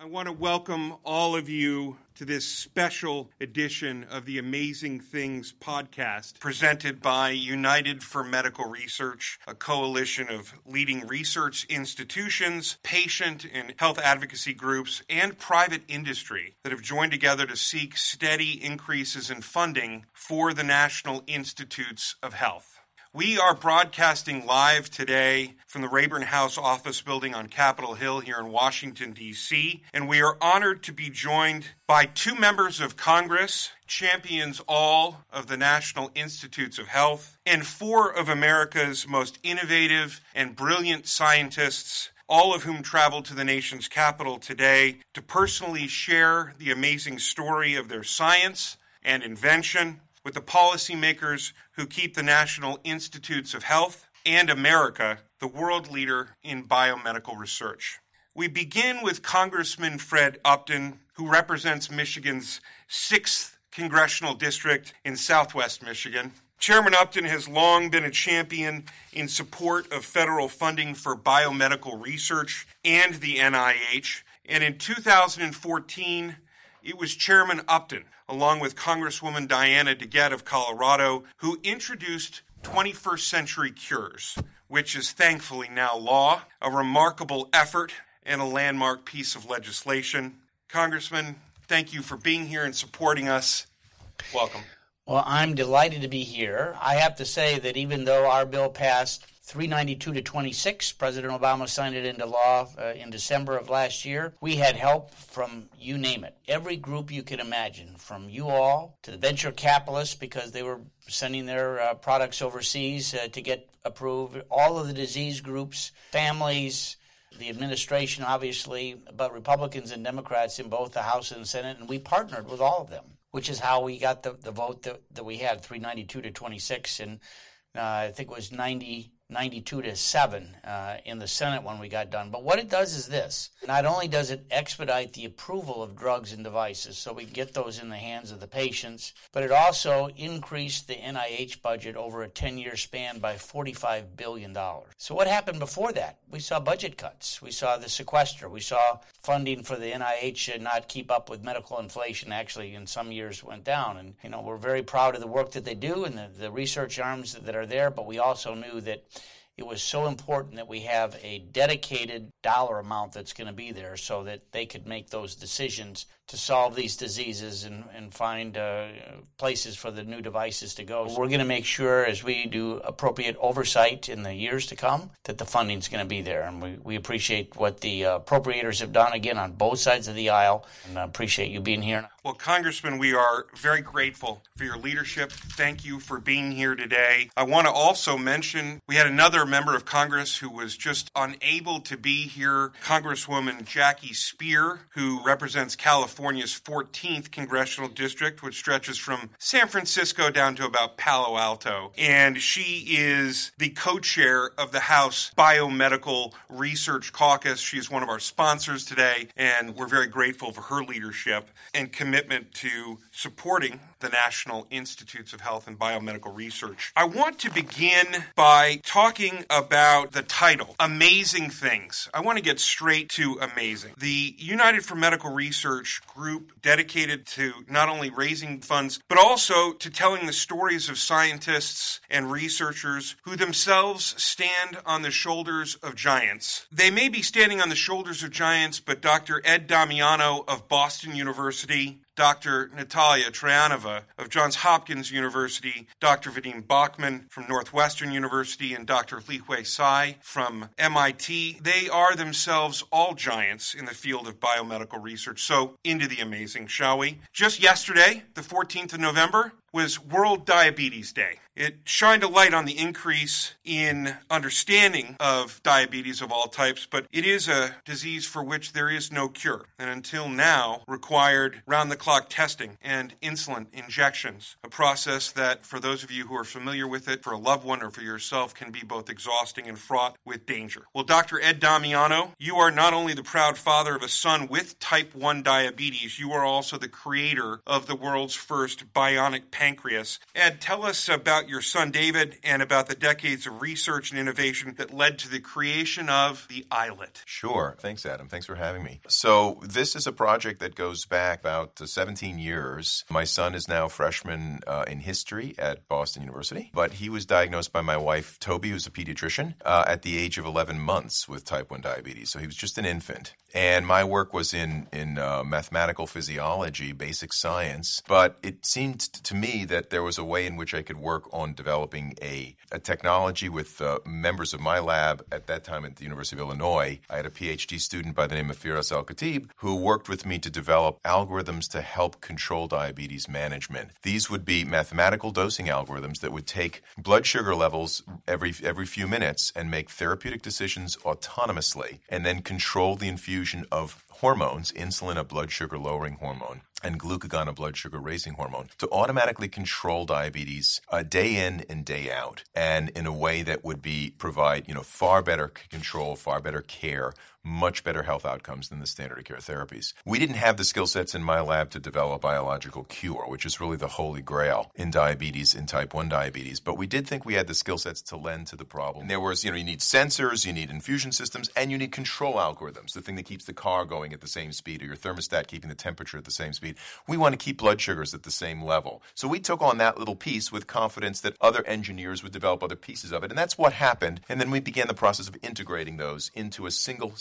want to welcome all of you to this special edition of the Amazing Things podcast presented by United for Medical Research, a coalition of leading research institutions, patient and health advocacy groups, and private industry that have joined together to seek steady increases in funding for the National Institutes of Health. We are broadcasting live today from the Rayburn House office building on Capitol Hill here in Washington, D.C., and we are honored to be joined by two members of Congress, champions all of the National Institutes of Health, and four of America's most innovative and brilliant scientists, all of whom traveled to the nation's capital today to personally share the amazing story of their science and invention with the policymakers who keep the National Institutes of Health and America the world leader in biomedical research. We begin with Congressman Fred Upton, who represents Michigan's 6th Congressional District in Southwest Michigan. Chairman Upton has long been a champion in support of federal funding for biomedical research and the NIH, and in 2014, it was Chairman Upton, along with Congresswoman Diana DeGette of Colorado, who introduced 21st Century Cures, which is thankfully now law, a remarkable effort and a landmark piece of legislation. Congressman, thank you for being here and supporting us. Welcome. Well, I'm delighted to be here. I have to say that even though our bill passed 392 to 26, President Obama signed it into law in December of last year, we had help from, you name it, every group you can imagine, from you all to the venture capitalists because they were sending their products overseas to get approved, all of the disease groups, families, the administration, obviously, but Republicans and Democrats in both the House and the Senate, and we partnered with all of them, which is how we got the vote that we had, 392 to 26, and I think it was 92 to 7 in the Senate when we got done. But what it does is this. Not only does it expedite the approval of drugs and devices so we can get those in the hands of the patients, but it also increased the NIH budget over a 10-year span by $45 billion. So what happened before that? We saw budget cuts. We saw the sequester. We saw funding for the NIH not keep up with medical inflation. Actually, in some years went down. And, we're very proud of the work that they do and the research arms that are there, but we also knew that it was so important that we have a dedicated dollar amount that's going to be there so that they could make those decisions to solve these diseases and find places for the new devices to go. We're going to make sure as we do appropriate oversight in the years to come that the funding's going to be there. And we appreciate what the appropriators have done, again, on both sides of the aisle, and I appreciate you being here. Well, Congressman, we are very grateful for your leadership. Thank you for being here today. I want to also mention we had another member of Congress who was just unable to be here, Congresswoman Jackie Speier, who represents California's 14th Congressional District, which stretches from San Francisco down to about Palo Alto. And she is the co-chair of the House Biomedical Research Caucus. She is one of our sponsors today, and we're very grateful for her leadership and commitment to supporting the National Institutes of Health and Biomedical Research. I want to begin by talking about the title, Amazing Things. I want to get straight to amazing. The United for Medical Research group dedicated to not only raising funds, but also to telling the stories of scientists and researchers who themselves stand on the shoulders of giants. They may be standing on the shoulders of giants, but Dr. Ed Damiano of Boston University, Dr. Natalia Trayanova of Johns Hopkins University, Dr. Vadim Bachman from Northwestern University, and Dr. Lihui Tsai from MIT. They are themselves all giants in the field of biomedical research. So into the amazing, shall we? Just yesterday, the 14th of November, was World Diabetes Day. It shined a light on the increase in understanding of diabetes of all types, but it is a disease for which there is no cure, and until now required round-the-clock testing and insulin injections, a process that, for those of you who are familiar with it, for a loved one or for yourself, can be both exhausting and fraught with danger. Well, Dr. Ed Damiano, you are not only the proud father of a son with type 1 diabetes, you are also the creator of the world's first bionic pancreas. Ed, tell us about your son David and about the decades of research and innovation that led to the creation of the iLet. Sure. Thanks, Adam. Thanks for having me. So this is a project that goes back about 17 years. My son is now a freshman in history at Boston University, but he was diagnosed by my wife, Toby, who's a pediatrician, at the age of 11 months with type 1 diabetes. So he was just an infant. And my work was in mathematical physiology, basic science, but it seemed to me that there was a way in which I could work on developing a technology with members of my lab at that time at the University of Illinois. I had a PhD student by the name of Firas Al-Khatib who worked with me to develop algorithms to help control diabetes management. These would be mathematical dosing algorithms that would take blood sugar levels every few minutes and make therapeutic decisions autonomously, and then control the infusion of hormones, insulin, a blood sugar lowering hormone, and glucagon, a blood sugar raising hormone, to automatically control diabetes day in and day out, and in a way that would provide far better control, far better care, much better health outcomes than the standard of care therapies. We didn't have the skill sets in my lab to develop a biological cure, which is really the holy grail in diabetes, in type 1 diabetes, but we did think we had the skill sets to lend to the problem. There was, you need sensors, you need infusion systems, and you need control algorithms, the thing that keeps the car going at the same speed, or your thermostat keeping the temperature at the same speed. We want to keep blood sugars at the same level. So we took on that little piece with confidence that other engineers would develop other pieces of it, and that's what happened. And then we began the process of integrating those into a single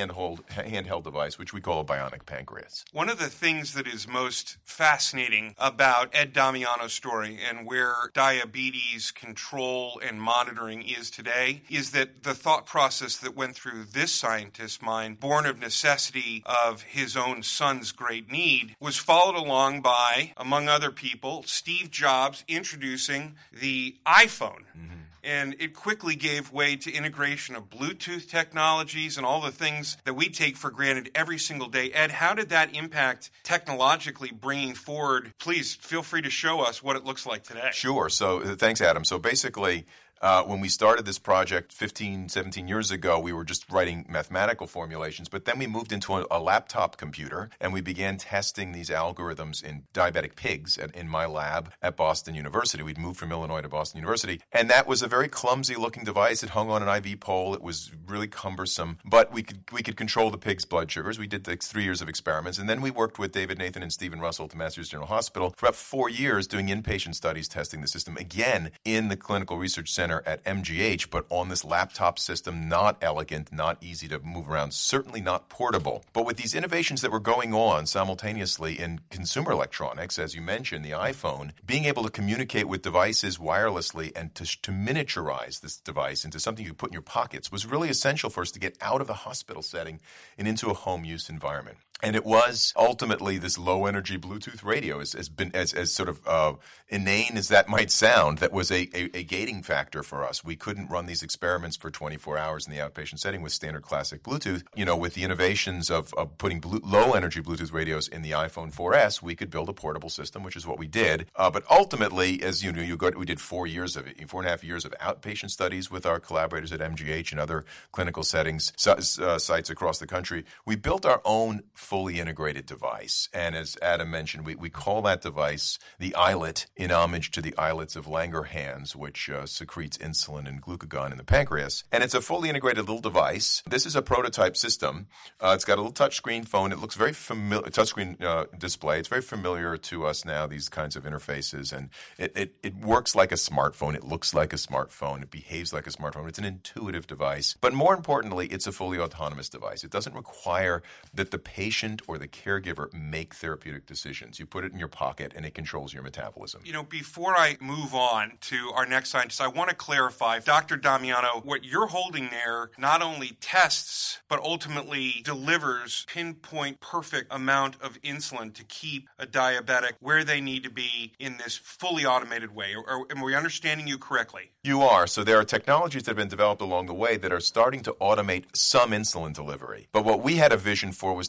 handheld device, which we call a bionic pancreas. One of the things that is most fascinating about Ed Damiano's story and where diabetes control and monitoring is today is that the thought process that went through this scientist's mind, born of necessity of his own son's great need, was followed along by, among other people, Steve Jobs introducing the iPhone. Mm-hmm. And it quickly gave way to integration of Bluetooth technologies and all the things that we take for granted every single day. Ed, how did that impact technologically bringing forward? Please feel free to show us what it looks like today. Sure. So thanks, Adam. So basically, when we started this project 15, 17 years ago, we were just writing mathematical formulations, but then we moved into a laptop computer and we began testing these algorithms in diabetic pigs in my lab at Boston University. We'd moved from Illinois to Boston University, and that was a very clumsy-looking device. It hung on an IV pole. It was really cumbersome, but we could control the pig's blood sugars. We did 3 years of experiments, and then we worked with David Nathan and Stephen Russell at the Massachusetts General Hospital for about 4 years doing inpatient studies testing the system, again, in the Clinical Research Center at MGH, but on this laptop system, not elegant, not easy to move around, certainly not portable. But with these innovations that were going on simultaneously in consumer electronics, as you mentioned, the iPhone, being able to communicate with devices wirelessly and to miniaturize this device into something you could put in your pockets was really essential for us to get out of the hospital setting and into a home use environment. And it was ultimately this low-energy Bluetooth radio, as sort of inane as that might sound, that was a gating factor for us. We couldn't run these experiments for 24 hours in the outpatient setting with standard classic Bluetooth. With the innovations of putting low-energy Bluetooth radios in the iPhone 4S, we could build a portable system, which is what we did. But ultimately, as you know, we did 4 years of it, 4.5 years of outpatient studies with our collaborators at MGH and other clinical settings, sites across the country. We built our own fully integrated device. And as Adam mentioned, we call that device the iLet in homage to the islets of Langerhans, which secretes insulin and glucagon in the pancreas. And it's a fully integrated little device. This is a prototype system. It's got a little touchscreen phone. It looks very familiar, touchscreen display. It's very familiar to us now, these kinds of interfaces. And it works like a smartphone. It looks like a smartphone. It behaves like a smartphone. It's an intuitive device. But more importantly, it's a fully autonomous device. It doesn't require that the patient or the caregiver make therapeutic decisions. You put it in your pocket and it controls your metabolism. Before I move on to our next scientist, I want to clarify, Dr. Damiano, what you're holding there not only tests, but ultimately delivers pinpoint perfect amount of insulin to keep a diabetic where they need to be in this fully automated way. Am we understanding you correctly? You are. So there are technologies that have been developed along the way that are starting to automate some insulin delivery. But what we had a vision for was to develop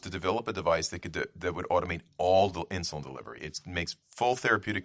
develop a device that would automate all the insulin delivery. It takes full therapeutic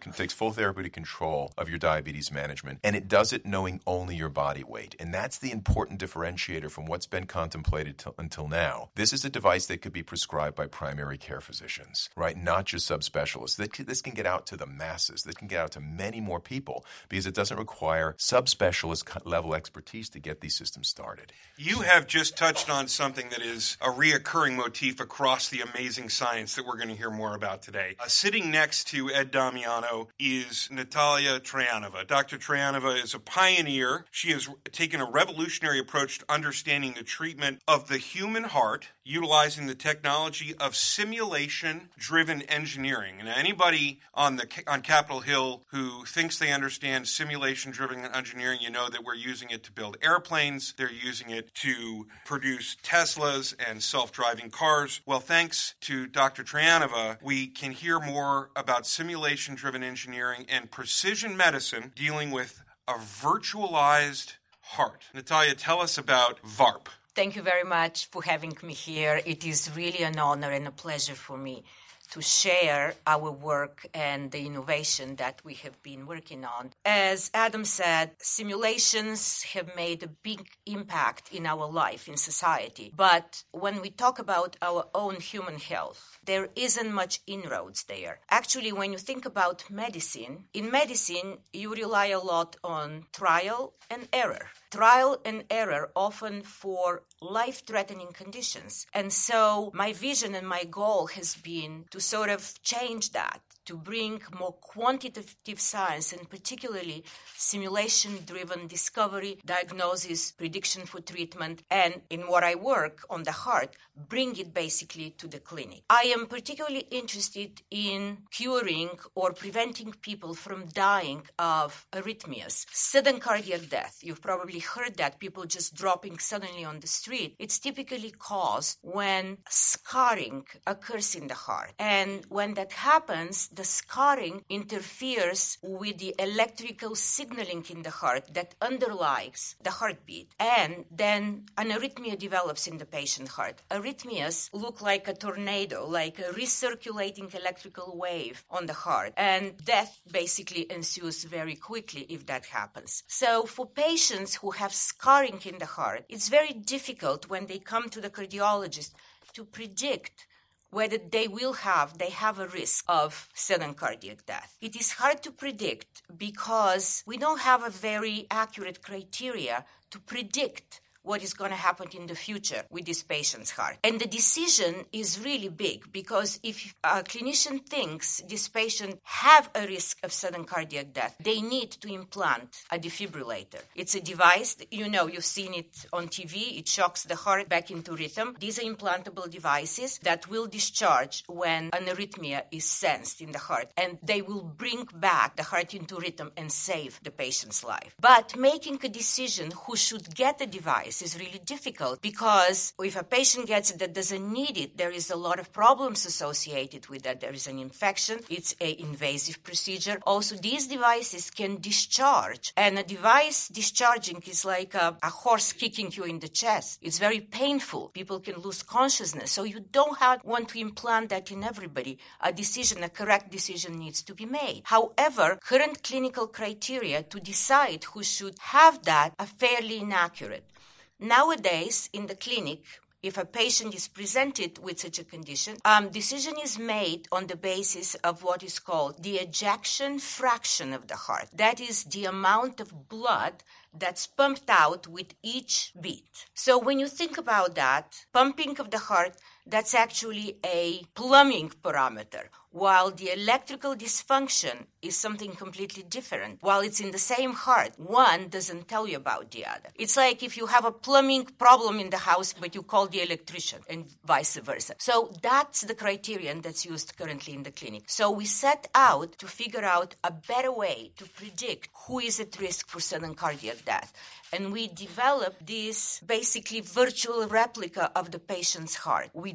control of your diabetes management, and it does it knowing only your body weight. And that's the important differentiator from what's been contemplated until now. This is a device that could be prescribed by primary care physicians, right? Not just subspecialists. This can get out to the masses. This can get out to many more people because it doesn't require subspecialist level expertise to get these systems started. You have just touched on something that is a reoccurring motif across the amazing science that we're going to hear more about today. Sitting next to Ed Damiano is Natalia Trayanova. Dr. Trayanova is a pioneer. She has taken a revolutionary approach to understanding the treatment of the human heart, utilizing the technology of simulation-driven engineering. And anybody on Capitol Hill who thinks they understand simulation-driven engineering, you know that we're using it to build airplanes. They're using it to produce Teslas and self-driving cars. Well, thanks to Dr. Trayanova, we can hear more about simulation-driven engineering and precision medicine dealing with a virtualized heart. Natalia, tell us about VARP. Thank you very much for having me here. It is really an honor and a pleasure for me to share our work and the innovation that we have been working on. As Adam said, simulations have made a big impact in our life, in society. But when we talk about our own human health, there isn't much inroads there. Actually, when you think about medicine, in medicine, you rely a lot on trial and error. Trial and error often for life-threatening conditions. And so my vision and my goal has been to sort of change that, to bring more quantitative science and particularly simulation-driven discovery, diagnosis, prediction for treatment, and in what I work on the heart, bring it basically to the clinic. I am particularly interested in curing or preventing people from dying of arrhythmias, sudden cardiac death. You've probably heard that, people just dropping suddenly on the street. It's typically caused when scarring occurs in the heart. And when that happens, the scarring interferes with the electrical signaling in the heart that underlies the heartbeat. And then an arrhythmia develops in the patient's heart. Arrhythmias look like a tornado, like a recirculating electrical wave on the heart. And death basically ensues very quickly if that happens. So for patients who have scarring in the heart, it's very difficult when they come to the cardiologist to predict whether they have a risk of sudden cardiac death. It is hard to predict because we don't have a very accurate criteria to predict what is going to happen in the future with this patient's heart. And the decision is really big because if a clinician thinks this patient have a risk of sudden cardiac death, they need to implant a defibrillator. It's a device, you've seen it on TV, it shocks the heart back into rhythm. These are implantable devices that will discharge when an arrhythmia is sensed in the heart, and they will bring back the heart into rhythm and save the patient's life. But making a decision who should get the device is really difficult because if a patient gets it that doesn't need it, there is a lot of problems associated with that. There is an infection. It's an invasive procedure. Also, these devices can discharge, and a device discharging is like a horse kicking you in the chest. It's very painful. People can lose consciousness. So you don't want to implant that in everybody. A correct decision needs to be made. However, current clinical criteria to decide who should have that are fairly inaccurate. Nowadays, in the clinic, if a patient is presented with such a condition, decision is made on the basis of what is called the ejection fraction of the heart. That is the amount of blood that's pumped out with each beat. So when you think about that, pumping of the heart, that's actually a plumbing parameter, while the electrical dysfunction is something completely different. While it's in the same heart, one doesn't tell you about the other. It's like if you have a plumbing problem in the house, but you call the electrician, and vice versa. So that's the criterion that's used currently in the clinic. So we set out to figure out a better way to predict who is at risk for sudden cardiac death. And we developed this basically virtual replica of the patient's heart. We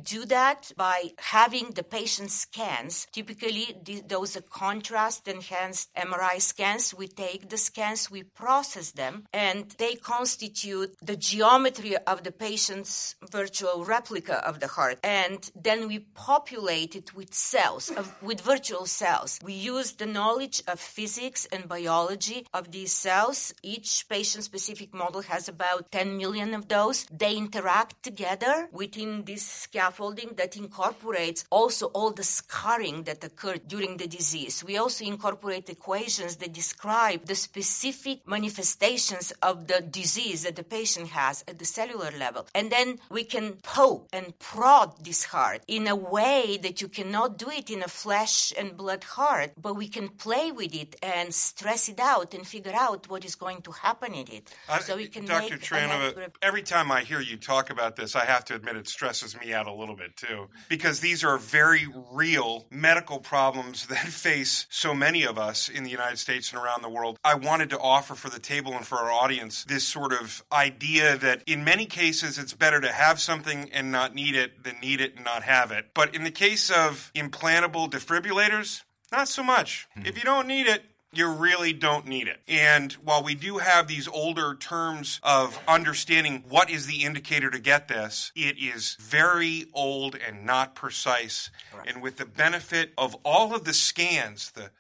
do that by having the patient scans. Typically, those are contrast-enhanced MRI scans. We take the scans, we process them, and they constitute the geometry of the patient's virtual replica of the heart. And then we populate it with cells, with virtual cells. We use the knowledge of physics and biology of these cells. Each patient-specific model has about 10 million of those. They interact together within this scaffolding that incorporates also all the scarring that occurred during the disease. We also incorporate equations that describe the specific manifestations of the disease that the patient has at the cellular level. And then we can poke and prod this heart in a way that you cannot do it in a flesh and blood heart, but we can play with it and stress it out and figure out what is going to happen in it. So we can Dr. Tranova, every time I hear you talk about this, I have to admit it stresses me out a little bit too, because these are very real medical problems that face so many of us in the United States and around the world. I wanted to offer for the table and for our audience this sort of idea that in many cases it's better to have something and not need it than need it and not have it. But in the case of implantable defibrillators, not so much. If you don't need it, you really don't need it. And while we do have these older terms of understanding what is the indicator to get this, it is very old and not precise. Right. And with the benefit of all of the scans, the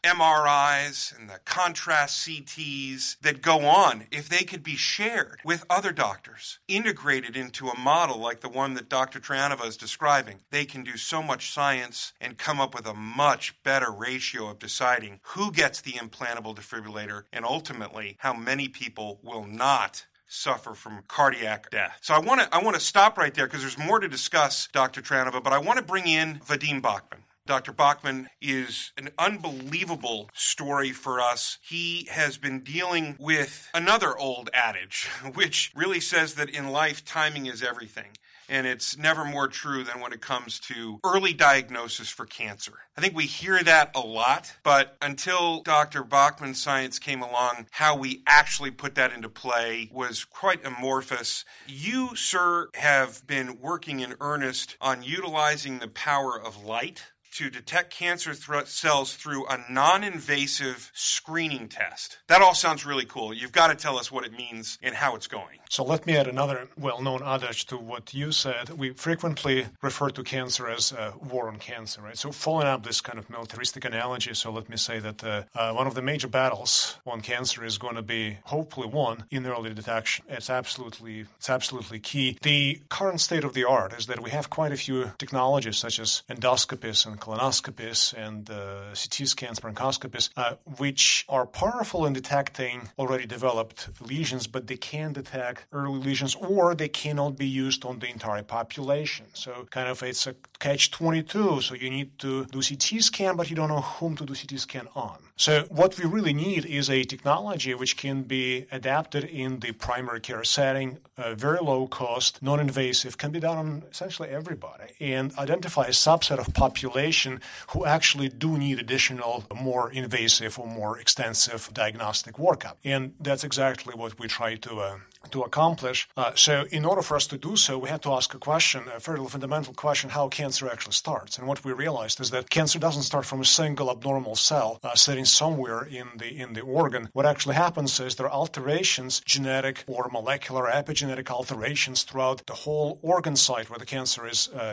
MRIs and the contrast CTs that go on, if they could be shared with other doctors, integrated into a model like the one that Dr. Tranova is describing, they can do so much science and come up with a much better ratio of deciding who gets the implantable defibrillator, and ultimately how many people will not suffer from cardiac death. So I want to stop right there because there's more to discuss, Dr. Tranova, but I want to bring in Vadim Bachman. Dr. Bachman is an unbelievable story for us. He has been dealing with another old adage, which really says that in life, timing is everything. And it's never more true than when it comes to early diagnosis for cancer. I think we hear that a lot, but until Dr. Bachman's science came along, how we actually put that into play was quite amorphous. You, sir, have been working in earnest on utilizing the power of light to detect cancer cells through a non-invasive screening test. That all sounds really cool. You've got to tell us what it means and how it's going. So let me add another well-known adage to what you said. We frequently refer to cancer as a war on cancer, right? So following up this kind of militaristic analogy, so let me say that one of the major battles on cancer is going to be hopefully won in early detection. It's absolutely key. The current state of the art is that we have quite a few technologies such as endoscopies and colonoscopies and CT scans, bronchoscopies, which are powerful in detecting already developed lesions, but they can detect early lesions, or they cannot be used on the entire population. So kind of it's a catch-22. So you need to do CT scan, but you don't know whom to do CT scan on. So what we really need is a technology which can be adapted in the primary care setting, very low cost, non-invasive, can be done on essentially everybody, and identify a subset of population who actually do need additional, more invasive or more extensive diagnostic workup. And that's exactly what we try to accomplish. So in order for us to do so, we had to ask a question, a fairly fundamental question, how cancer actually starts. And what we realized is that cancer doesn't start from a single abnormal cell sitting somewhere in the organ. What actually happens is there are alterations, genetic or molecular epigenetic alterations throughout the whole organ site where the cancer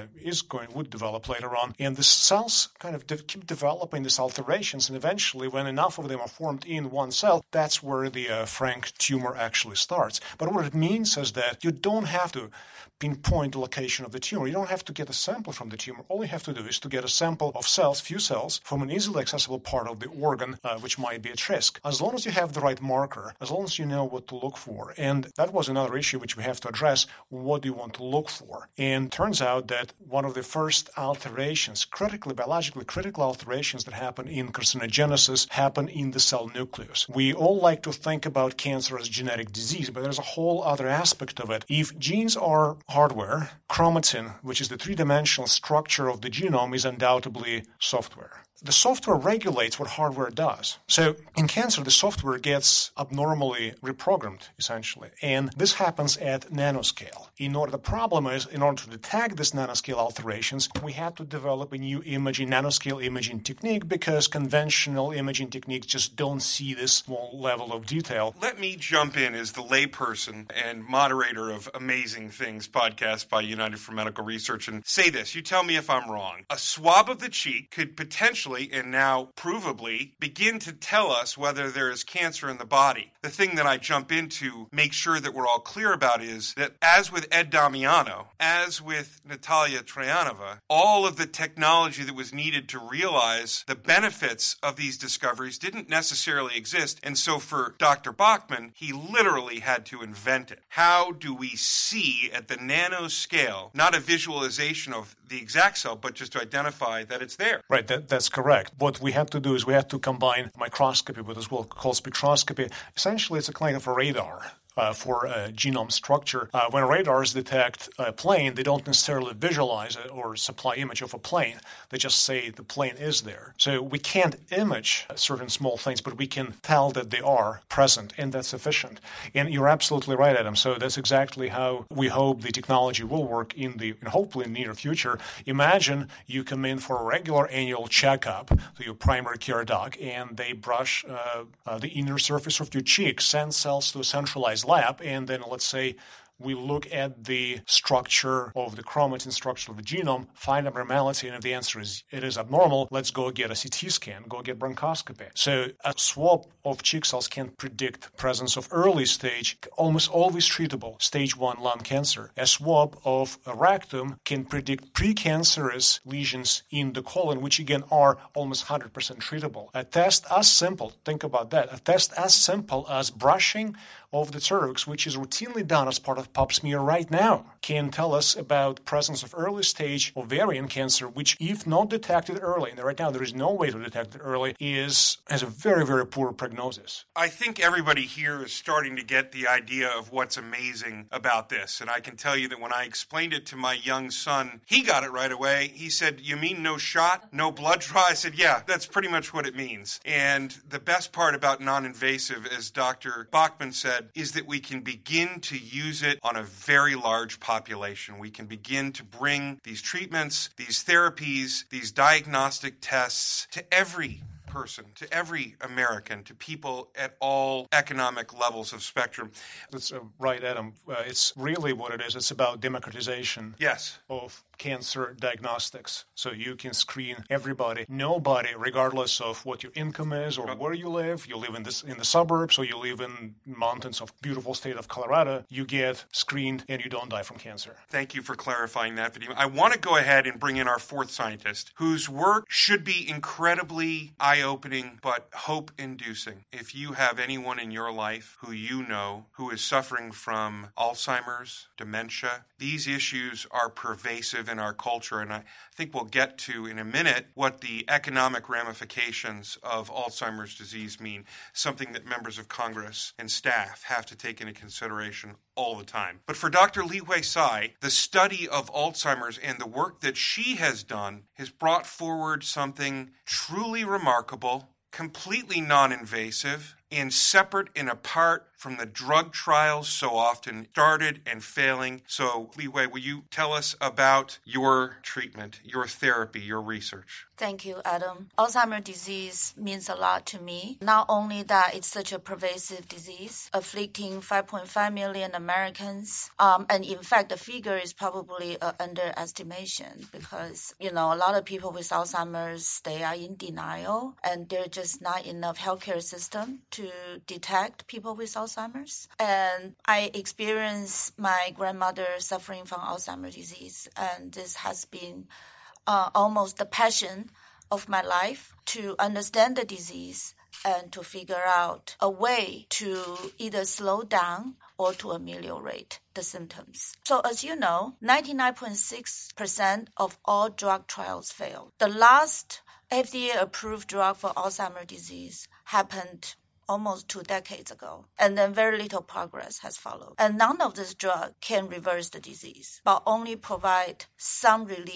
would develop later on. And the cells kind of keep developing these alterations, and eventually when enough of them are formed in one cell, that's where the frank tumor actually starts. But what it means is that you don't have to pinpoint the location of the tumor. You don't have to get a sample from the tumor. All you have to do is to get a sample of cells, few cells, from an easily accessible part of the organ, which might be at risk. As long as you have the right marker, as long as you know what to look for. And that was another issue which we have to address. What do you want to look for? And turns out that one of the first alterations, biologically critical alterations that happen in carcinogenesis happen in the cell nucleus. We all like to think about cancer as genetic disease, but there's a whole other aspect of it. If genes are hardware, chromatin, which is the three-dimensional structure of the genome, is undoubtedly software. the software regulates what hardware does. So in cancer, the software gets abnormally reprogrammed, essentially. And this happens at nanoscale. The problem is, in order to detect these nanoscale alterations, we had to develop a new nanoscale imaging technique, because conventional imaging techniques just don't see this small level of detail. Let me jump in as the layperson and moderator of Amazing Things podcast by United for Medical Research and say this. You tell me if I'm wrong. A swab of the cheek could potentially, and now provably, begin to tell us whether there is cancer in the body. The thing that I jump into, make sure that we're all clear about, is that as with Ed Damiano, as with Natalia Troyanova, all of the technology that was needed to realize the benefits of these discoveries didn't necessarily exist. And so for Dr. Bachman, he literally had to invent it. How do we see at the nanoscale, not a visualization of the exact cell, but just to identify that it's there? Right, that's correct. What we had to do is we had to combine microscopy with as well called spectroscopy. Essentially, it's a kind of a radar for genome structure. When radars detect a plane, they don't necessarily visualize it or supply image of a plane. They just say the plane is there. So we can't image certain small things, but we can tell that they are present, and that's sufficient. And you're absolutely right, Adam. So that's exactly how we hope the technology will work in the hopefully near future. Imagine you come in for a regular annual checkup to your primary care doc, and they brush the inner surface of your cheek, send cells to a centralized lab, and then let's say we look at the structure of the chromatin structure of the genome, find abnormality, and if the answer is it is abnormal, let's go get a CT scan, go get bronchoscopy. So a swab of cheek cells can predict presence of early stage, almost always treatable, stage 1 lung cancer. A swab of a rectum can predict precancerous lesions in the colon, which again are almost 100% treatable. A test as simple, think about that, a test as simple as brushing of the cervix, which is routinely done as part of pap smear right now, can tell us about presence of early stage ovarian cancer, which, if not detected early, and right now there is no way to detect it early, has a very, very poor prognosis. I think everybody here is starting to get the idea of what's amazing about this. And I can tell you that when I explained it to my young son, he got it right away. He said, "You mean no shot, no blood draw?" I said, "Yeah, that's pretty much what it means." And the best part about non-invasive, as Dr. Bachman said, is that we can begin to use it on a very large population. We can begin to bring these treatments, these therapies, these diagnostic tests to every person, to every American, to people at all economic levels of spectrum. That's right, Adam. It's really what it is. It's about democratization of cancer diagnostics. So you can screen everybody, nobody, regardless of what your income is or where you live. You live in the suburbs, or you live in mountains of beautiful state of Colorado. You get screened and you don't die from cancer. Thank you for clarifying that, Vadim. I want to go ahead and bring in our fourth scientist, whose work should be incredibly eye-opening but hope-inducing. If you have anyone in your life who you know who is suffering from Alzheimer's, dementia, these issues are pervasive in our culture, and I think we'll get to in a minute what the economic ramifications of Alzheimer's disease mean, something that members of Congress and staff have to take into consideration all the time. But for Dr. Lihui Tsai, the study of Alzheimer's and the work that she has done has brought forward something truly remarkable, completely non-invasive, and separate and apart from the drug trials so often started and failing. So, Lihui, will you tell us about your treatment, your therapy, your research? Thank you, Adam. Alzheimer's disease means a lot to me. Not only that it's such a pervasive disease, afflicting 5.5 million Americans. And in fact, the figure is probably an underestimation because, a lot of people with Alzheimer's, they are in denial and there's just not enough healthcare system to detect people with Alzheimer's. And I experienced my grandmother suffering from Alzheimer's disease, and this has been almost the passion of my life to understand the disease and to figure out a way to either slow down or to ameliorate the symptoms. So as you know, 99.6% of all drug trials fail. The last FDA-approved drug for Alzheimer's disease happened almost 2 decades ago, and then very little progress has followed. And none of this drug can reverse the disease, but only provide some relief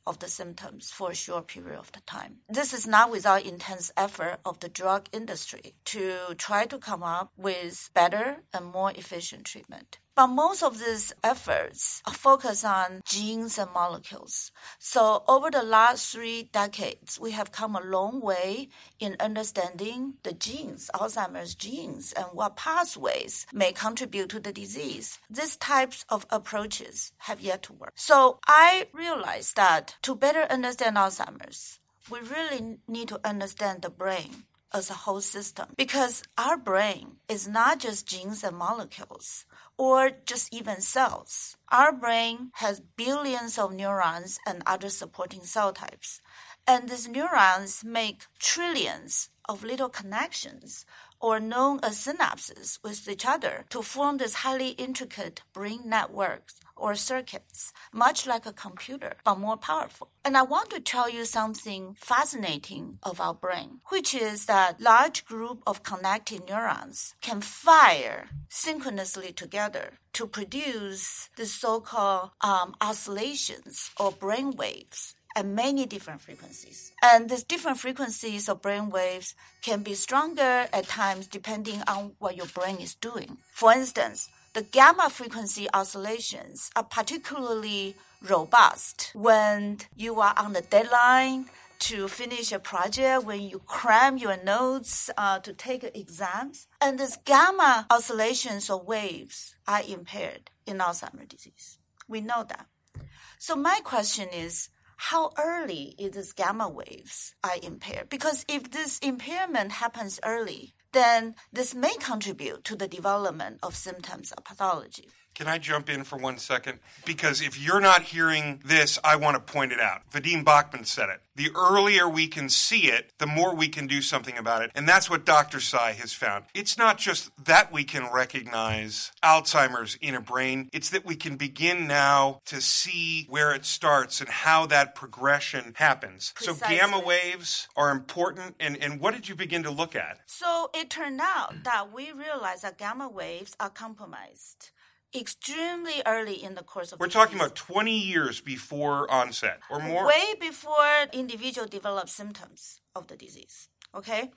of the symptoms for a short period of the time. This is not without intense effort of the drug industry to try to come up with better and more efficient treatment. But most of these efforts are focused on genes and molecules. So over the last 3 decades, we have come a long way in understanding the genes, Alzheimer's genes, and what pathways may contribute to the disease. These types of approaches have yet to work. So I realized that to better understand Alzheimer's, we really need to understand the brain as a whole system, because our brain is not just genes and molecules or just even cells. Our brain has billions of neurons and other supporting cell types. And these neurons make trillions of little connections, or known as synapses, with each other to form this highly intricate brain networks or circuits, much like a computer, but more powerful. And I want to tell you something fascinating of our brain, which is that large group of connected neurons can fire synchronously together to produce the so-called oscillations or brain waves at many different frequencies. And these different frequencies of brain waves can be stronger at times depending on what your brain is doing. For instance, the gamma frequency oscillations are particularly robust when you are on the deadline to finish a project, when you cram your notes to take exams. And these gamma oscillations or waves are impaired in Alzheimer's disease. We know that. So my question is, how early is these gamma waves are impaired? Because if this impairment happens early, then this may contribute to the development of symptoms of pathology. Can I jump in for 1 second? Because if you're not hearing this, I want to point it out. Vadim Bachman said it. The earlier we can see it, the more we can do something about it. And that's what Dr. Tsai has found. It's not just that we can recognize Alzheimer's in a brain. It's that we can begin now to see where it starts and how that progression happens. Precisely. So gamma waves are important. And what did you begin to look at? So it turned out that we realized that gamma waves are compromised extremely early in the course of We're the talking disease. about 20 years before onset or more. Way before individual develops symptoms of the disease. Okay?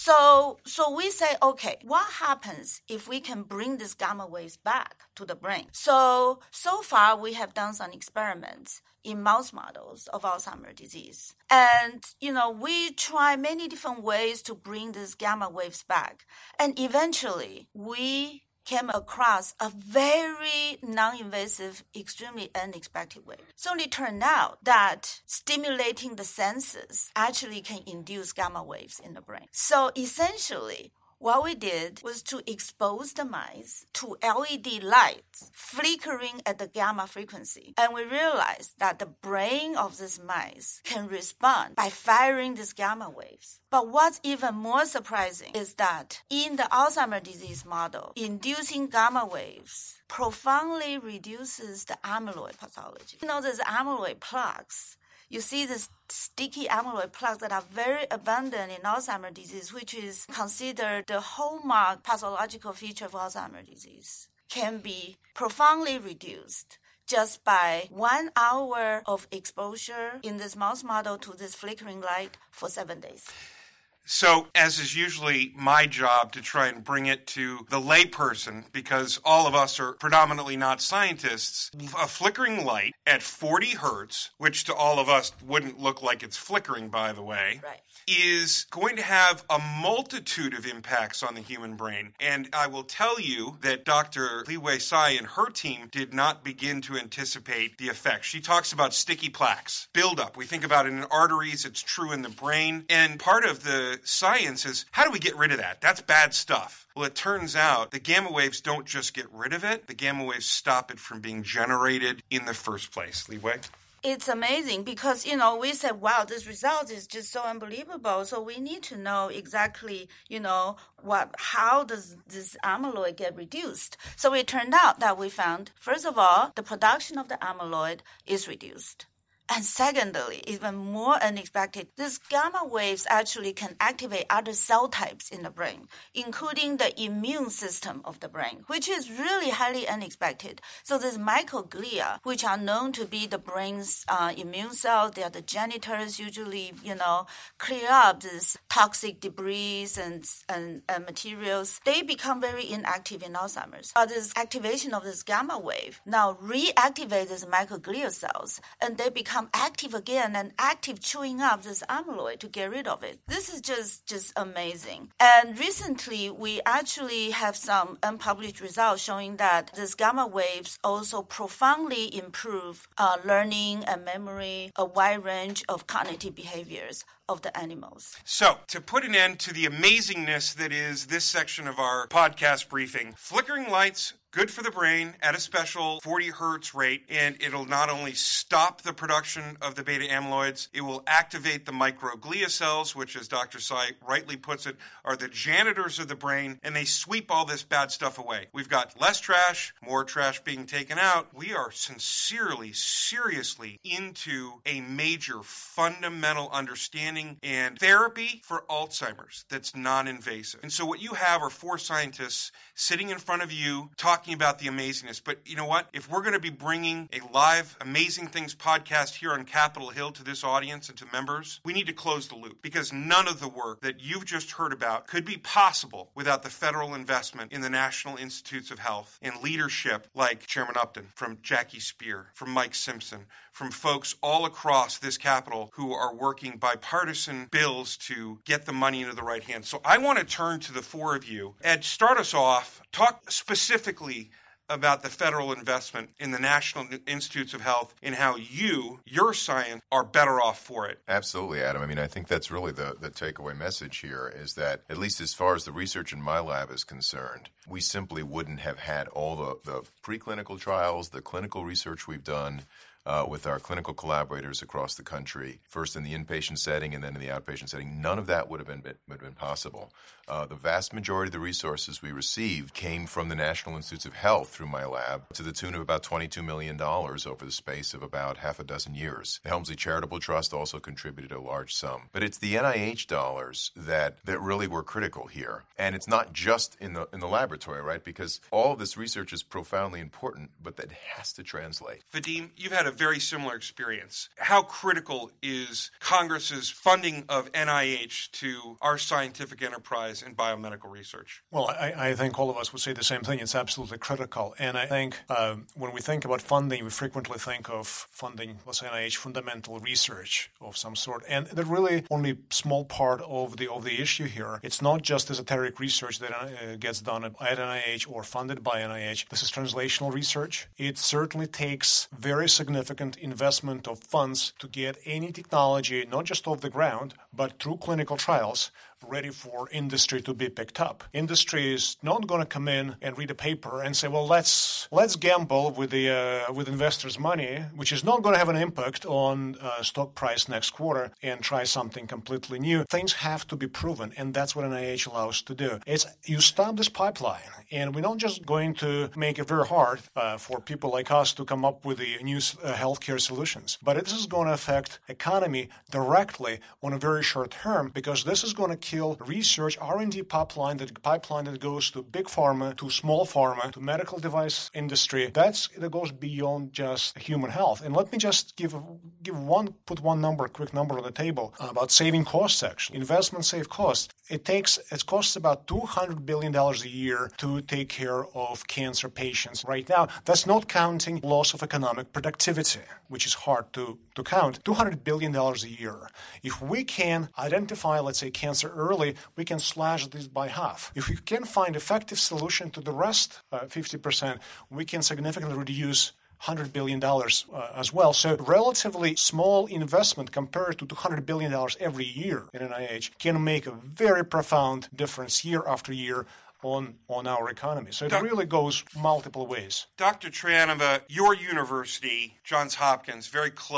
So we say, okay, what happens if we can bring these gamma waves back to the brain? So far we have done some experiments in mouse models of Alzheimer's disease. And, we try many different ways to bring these gamma waves back. And eventually we came across a very non-invasive, extremely unexpected way. So it turned out that stimulating the senses actually can induce gamma waves in the brain. So essentially, what we did was to expose the mice to LED lights flickering at the gamma frequency. And we realized that the brain of these mice can respond by firing these gamma waves. But what's even more surprising is that in the Alzheimer's disease model, inducing gamma waves profoundly reduces the amyloid pathology. There's amyloid plaques. You see these sticky amyloid plaques that are very abundant in Alzheimer's disease, which is considered the hallmark pathological feature of Alzheimer's disease, can be profoundly reduced just by 1 hour of exposure in this mouse model to this flickering light for 7 days. So, as is usually my job to try and bring it to the layperson, because all of us are predominantly not scientists, a flickering light at 40 hertz, which to all of us wouldn't look like it's flickering, by the way, Right. is going to have a multitude of impacts on the human brain. And I will tell you that Dr. Liwei Tsai and her team did not begin to anticipate the effects. She talks about sticky plaques, buildup. We think about it in arteries. It's true in the brain. And part of the science is, how do we get rid of that? That's bad stuff. Well, it turns out the gamma waves don't just get rid of it. The gamma waves stop it from being generated in the first place. Liwei? It's amazing because, we said, wow, this result is just so unbelievable. So we need to know exactly, how does this amyloid get reduced? So it turned out that we found, first of all, the production of the amyloid is reduced. And secondly, even more unexpected, these gamma waves actually can activate other cell types in the brain, including the immune system of the brain, which is really highly unexpected. So these microglia, which are known to be the brain's immune cells, they are the janitors, usually, clear up this toxic debris and materials. They become very inactive in Alzheimer's. This activation of this gamma wave now reactivates these microglia cells, and they become active again and active chewing up this amyloid to get rid of it. This is just amazing. And recently, we actually have some unpublished results showing that these gamma waves also profoundly improve learning and memory, a wide range of cognitive behaviors of the animals. So, to put an end to the amazingness that is this section of our podcast briefing, flickering lights, good for the brain at a special 40 hertz rate, and it'll not only stop the production of the beta amyloids, it will activate the microglia cells, which, as Dr. Tsai rightly puts it, are the janitors of the brain, and they sweep all this bad stuff away. We've got less trash, more trash being taken out. We are sincerely, seriously into a major fundamental understanding and therapy for Alzheimer's that's non-invasive. And so what you have are 4 scientists sitting in front of you talking about the amazingness. But you know what? If we're going to be bringing a live Amazing Things podcast here on Capitol Hill to this audience and to members, we need to close the loop, because none of the work that you've just heard about could be possible without the federal investment in the National Institutes of Health and leadership like Chairman Upton, from Jackie Spear, from Mike Simpson, from folks all across this Capitol who are working bipartisan bills to get the money into the right hands. So I want to turn to the 4 of you. Ed, start us off. Talk specifically about the federal investment in the National Institutes of Health and how your science, are better off for it. Absolutely, Adam. I mean, I think that's really the takeaway message here, is that, at least as far as the research in my lab is concerned, we simply wouldn't have had all the preclinical trials, the clinical research we've done with our clinical collaborators across the country, first in the inpatient setting and then in the outpatient setting. None of that would have been possible. The vast majority of the resources we received came from the National Institutes of Health through my lab, to the tune of about $22 million over the space of about half a dozen years. The Helmsley Charitable Trust also contributed a large sum. But it's the NIH dollars that really were critical here. And it's not just in the laboratory, right? Because all of this research is profoundly important, but that has to translate. Vadim, you've had a very similar experience. How critical is Congress's funding of NIH to our scientific enterprise in biomedical research? Well, I think all of us would say the same thing. It's absolutely critical. And I think when we think about funding, we frequently think of funding, let's say, NIH fundamental research of some sort. And they're really only small part of the issue here. It's not just esoteric research that gets done at NIH or funded by NIH. This is translational research. It certainly takes very significant investment of funds to get any technology, not just off the ground, but through clinical trials, ready for industry to be picked up. Industry is not going to come in and read a paper and say, well, let's gamble with investors' money, which is not going to have an impact on stock price next quarter, and try something completely new. Things have to be proven, and that's what NIH allows to do. You stop this pipeline, and we're not just going to make it very hard for people like us to come up with the new healthcare solutions, but this is going to affect economy directly on a very short term, because this is going to kill research R&D pipeline that goes to big pharma, to small pharma, to medical device industry. That goes beyond just human health. And let me just put one quick number on the table about saving costs. Actually, investment save costs. It costs about $200 billion a year to take care of cancer patients right now. That's not counting loss of economic productivity, which is hard to count. $200 billion a year. If we can identify, let's say, cancer early, we can slash this by half. If we can find effective solution to the rest, 50%, we can significantly reduce $100 billion as well. So relatively small investment compared to $200 billion every year in NIH can make a very profound difference year after year on our economy. So it really goes multiple ways. Dr. Troyanova, your university, Johns Hopkins, very close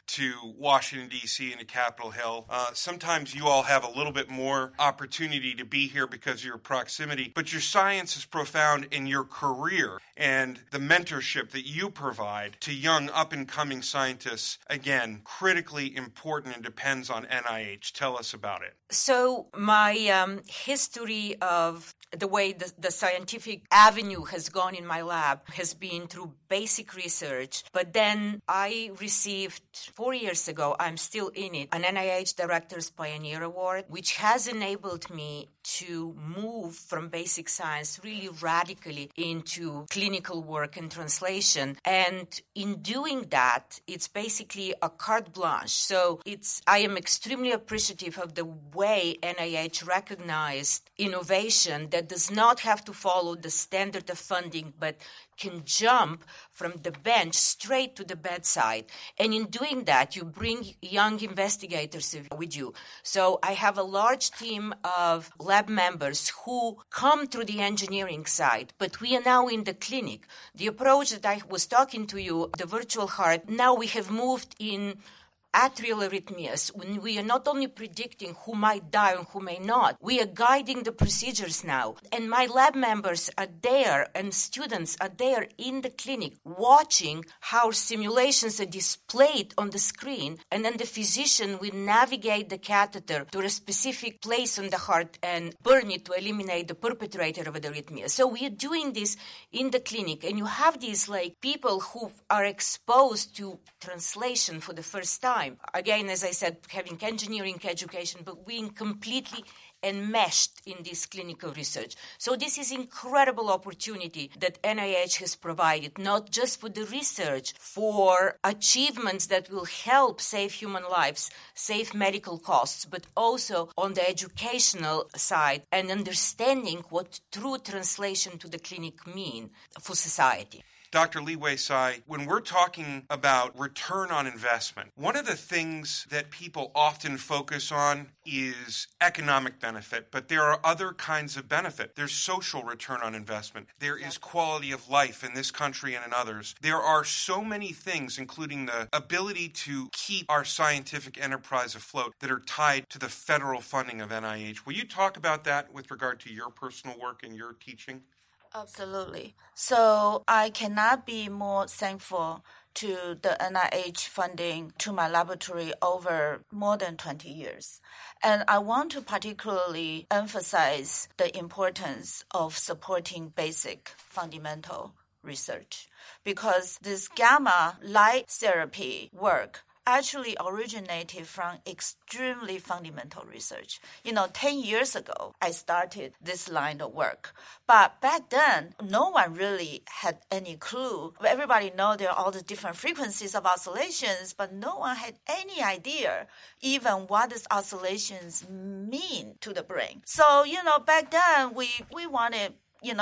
to Washington, D.C. and to Capitol Hill. Sometimes you all have a little bit more opportunity to be here because of your proximity, but your science is profound in your career and the mentorship that you provide to young up-and-coming scientists, again, critically important and depends on NIH. Tell us about it. So my history of the way the scientific avenue has gone in my lab has been through basic research. But then I received 4 years ago, I'm still in it, an NIH Director's Pioneer Award, which has enabled me to move from basic science really radically into clinical work and translation. And in doing that, it's basically a carte blanche. So I am extremely appreciative of the way NIH recognized innovation that does not have to follow the standard of funding, but can jump from the bench straight to the bedside. And in doing that, you bring young investigators with you. So I have a large team of lab members who come through the engineering side, but we are now in the clinic. The approach that I was talking to you, the virtual heart, now we have moved in atrial arrhythmias, when we are not only predicting who might die and who may not, we are guiding the procedures now. And my lab members are there and students are there in the clinic watching how simulations are displayed on the screen, and then the physician will navigate the catheter to a specific place on the heart and burn it to eliminate the perpetrator of the arrhythmia. So we are doing this in the clinic, and you have these people who are exposed to translation for the first time. Again, as I said, having engineering education, but being completely enmeshed in this clinical research. So this is incredible opportunity that NIH has provided, not just for the research, for achievements that will help save human lives, save medical costs, but also on the educational side and understanding what true translation to the clinic mean for society. Dr. Liwei Tsai, when we're talking about return on investment, one of the things that people often focus on is economic benefit, but there are other kinds of benefit. There's social return on investment. There is quality of life in this country and in others. There are so many things, including the ability to keep our scientific enterprise afloat, that are tied to the federal funding of NIH. Will you talk about that with regard to your personal work and your teaching? Absolutely. So I cannot be more thankful to the NIH funding to my laboratory over more than 20 years. And I want to particularly emphasize the importance of supporting basic fundamental research, because this gamma light therapy work actually originated from extremely fundamental research. 10 years ago, I started this line of work. But back then, no one really had any clue. Everybody know there are all the different frequencies of oscillations, but no one had any idea even what these oscillations mean to the brain. So, back then, we wanted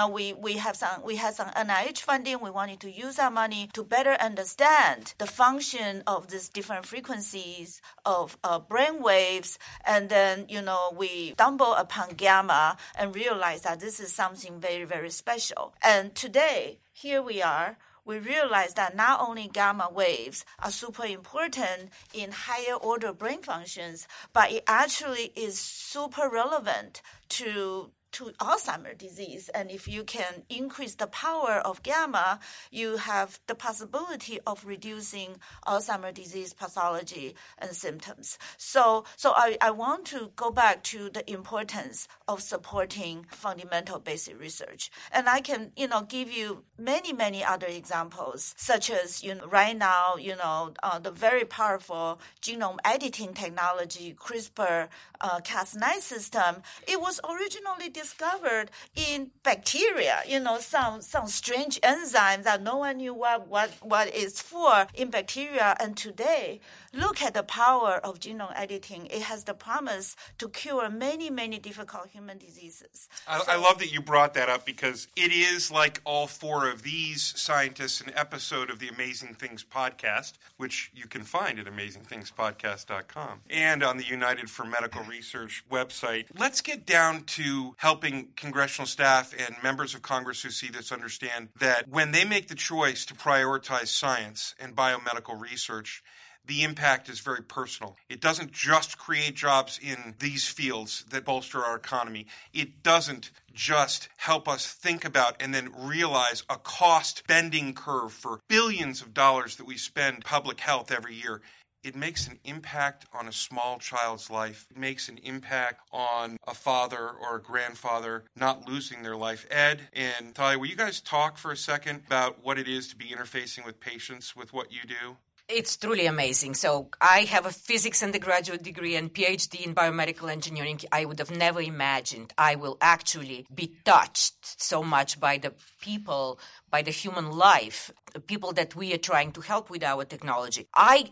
we had some NIH funding. We wanted to use our money to better understand the function of these different frequencies of brain waves. And then, we stumbled upon gamma and realized that this is something very, very special. And today, here we are. We realize that not only gamma waves are super important in higher order brain functions, but it actually is super relevant to Alzheimer's disease. And if you can increase the power of gamma, you have the possibility of reducing Alzheimer's disease pathology and symptoms. So I want to go back to the importance of supporting fundamental basic research. And I can, give you many, many other examples, such as, right now, the very powerful genome editing technology, CRISPR-Cas9 system. It was originally discovered in bacteria, some strange enzyme that no one knew what it's for in bacteria. And today, look at the power of genome editing. It has the promise to cure many, many difficult human diseases. I love that you brought that up, because it is like all four of these scientists, an episode of the Amazing Things podcast, which you can find at amazingthingspodcast.com and on the United for Medical Research website. Let's get down to helping congressional staff and members of Congress who see this understand that when they make the choice to prioritize science and biomedical research, the impact is very personal. It doesn't just create jobs in these fields that bolster our economy. It doesn't just help us think about and then realize a cost bending curve for billions of dollars that we spend public health every year. It makes an impact on a small child's life. It makes an impact on a father or a grandfather not losing their life. Ed and Talia, will you guys talk for a second about what it is to be interfacing with patients with what you do? It's truly amazing. So I have a physics undergraduate degree and PhD in biomedical engineering. I would have never imagined I will actually be touched so much by the people, by the human life, the people that we are trying to help with our technology. I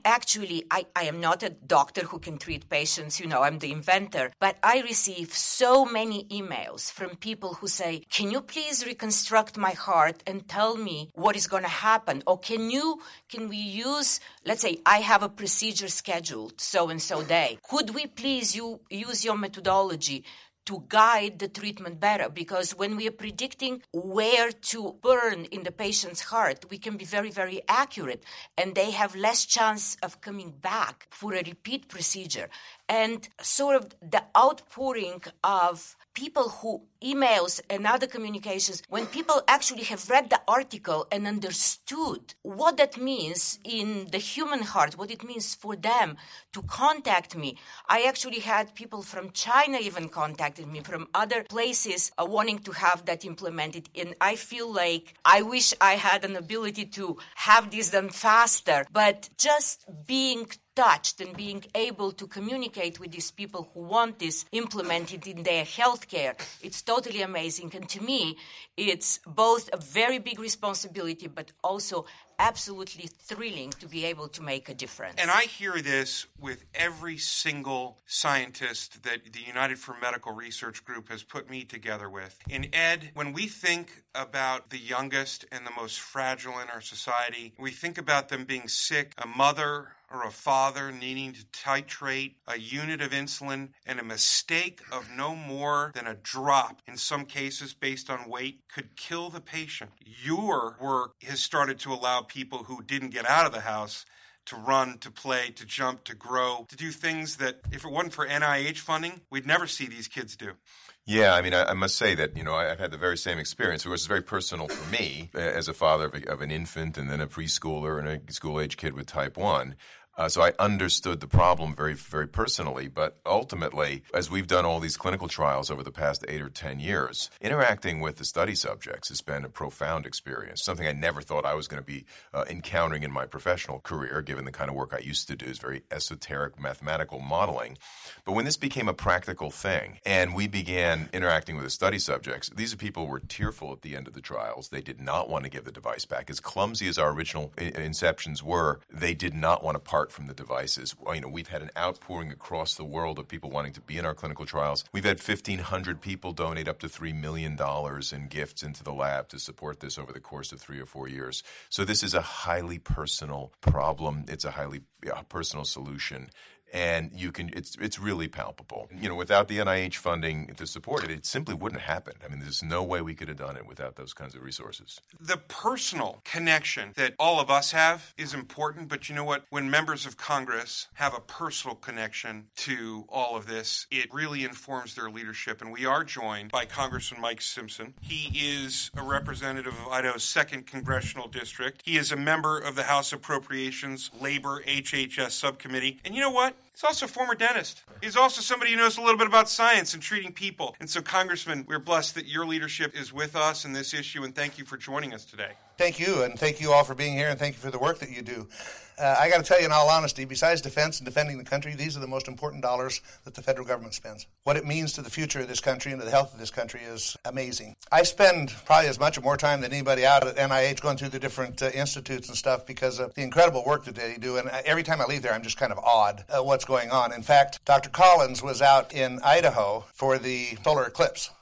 am not a doctor who can treat patients, I'm the inventor, but I receive so many emails from people who say, can you please reconstruct my heart and tell me what is going to happen? Or can we use, let's say I have a procedure scheduled so-and-so day. Could we please use your methodology to guide the treatment better? Because when we are predicting where to burn in the patient's heart, we can be very, very accurate, and they have less chance of coming back for a repeat procedure. And sort of the outpouring of people who emails and other communications, when people actually have read the article and understood what that means in the human heart, what it means for them to contact me. I actually had people from China even contacted me, from other places wanting to have that implemented. And I feel like I wish I had an ability to have this done faster, but just being touched and being able to communicate with these people who want this implemented in their healthcare, it's totally amazing. And to me, it's both a very big responsibility, but also absolutely thrilling to be able to make a difference. And I hear this with every single scientist that the United for Medical Research Group has put me together with. And Ed, when we think about the youngest and the most fragile in our society, we think about them being sick, a mother or a father needing to titrate a unit of insulin, and a mistake of no more than a drop, in some cases based on weight, could kill the patient. Your work has started to allow people who didn't get out of the house to run, to play, to jump, to grow, to do things that, if it wasn't for NIH funding, we'd never see these kids do. Yeah, I mean, I must say that, I've had the very same experience. Of course, it's very personal for me as a father of an infant and then a preschooler and a school-age kid with type 1. So I understood the problem very, very personally. But ultimately, as we've done all these clinical trials over the past 8 or 10 years, interacting with the study subjects has been a profound experience, something I never thought I was going to be encountering in my professional career, given the kind of work I used to do is very esoteric mathematical modeling. But when this became a practical thing and we began interacting with the study subjects, these are people who were tearful at the end of the trials. They did not want to give the device back. As clumsy as our original inceptions were, they did not want to part from the devices. We've had an outpouring across the world of people wanting to be in our clinical trials. We've had 1,500 people donate up to $3 million in gifts into the lab to support this over the course of 3 or 4 years. So this is a highly personal problem. It's a highly personal solution. And it's really palpable. Without the NIH funding to support it, it simply wouldn't happen. I mean, there's no way we could have done it without those kinds of resources. The personal connection that all of us have is important, but you know what? When members of Congress have a personal connection to all of this, it really informs their leadership. And we are joined by Congressman Mike Simpson. He is a representative of Idaho's 2nd Congressional District. He is a member of the House Appropriations Labor HHS Subcommittee. And you know what? He's also a former dentist. He's also somebody who knows a little bit about science and treating people. And so, Congressman, we're blessed that your leadership is with us in this issue, and thank you for joining us today. Thank you, and thank you all for being here, and thank you for the work that you do. I got to tell you, in all honesty, besides defense and defending the country, these are the most important dollars that the federal government spends. What it means to the future of this country and to the health of this country is amazing. I spend probably as much or more time than anybody out at NIH going through the different institutes and stuff because of the incredible work that they do. And every time I leave there, I'm just kind of awed at what's going on. In fact, Dr. Collins was out in Idaho for the solar eclipse.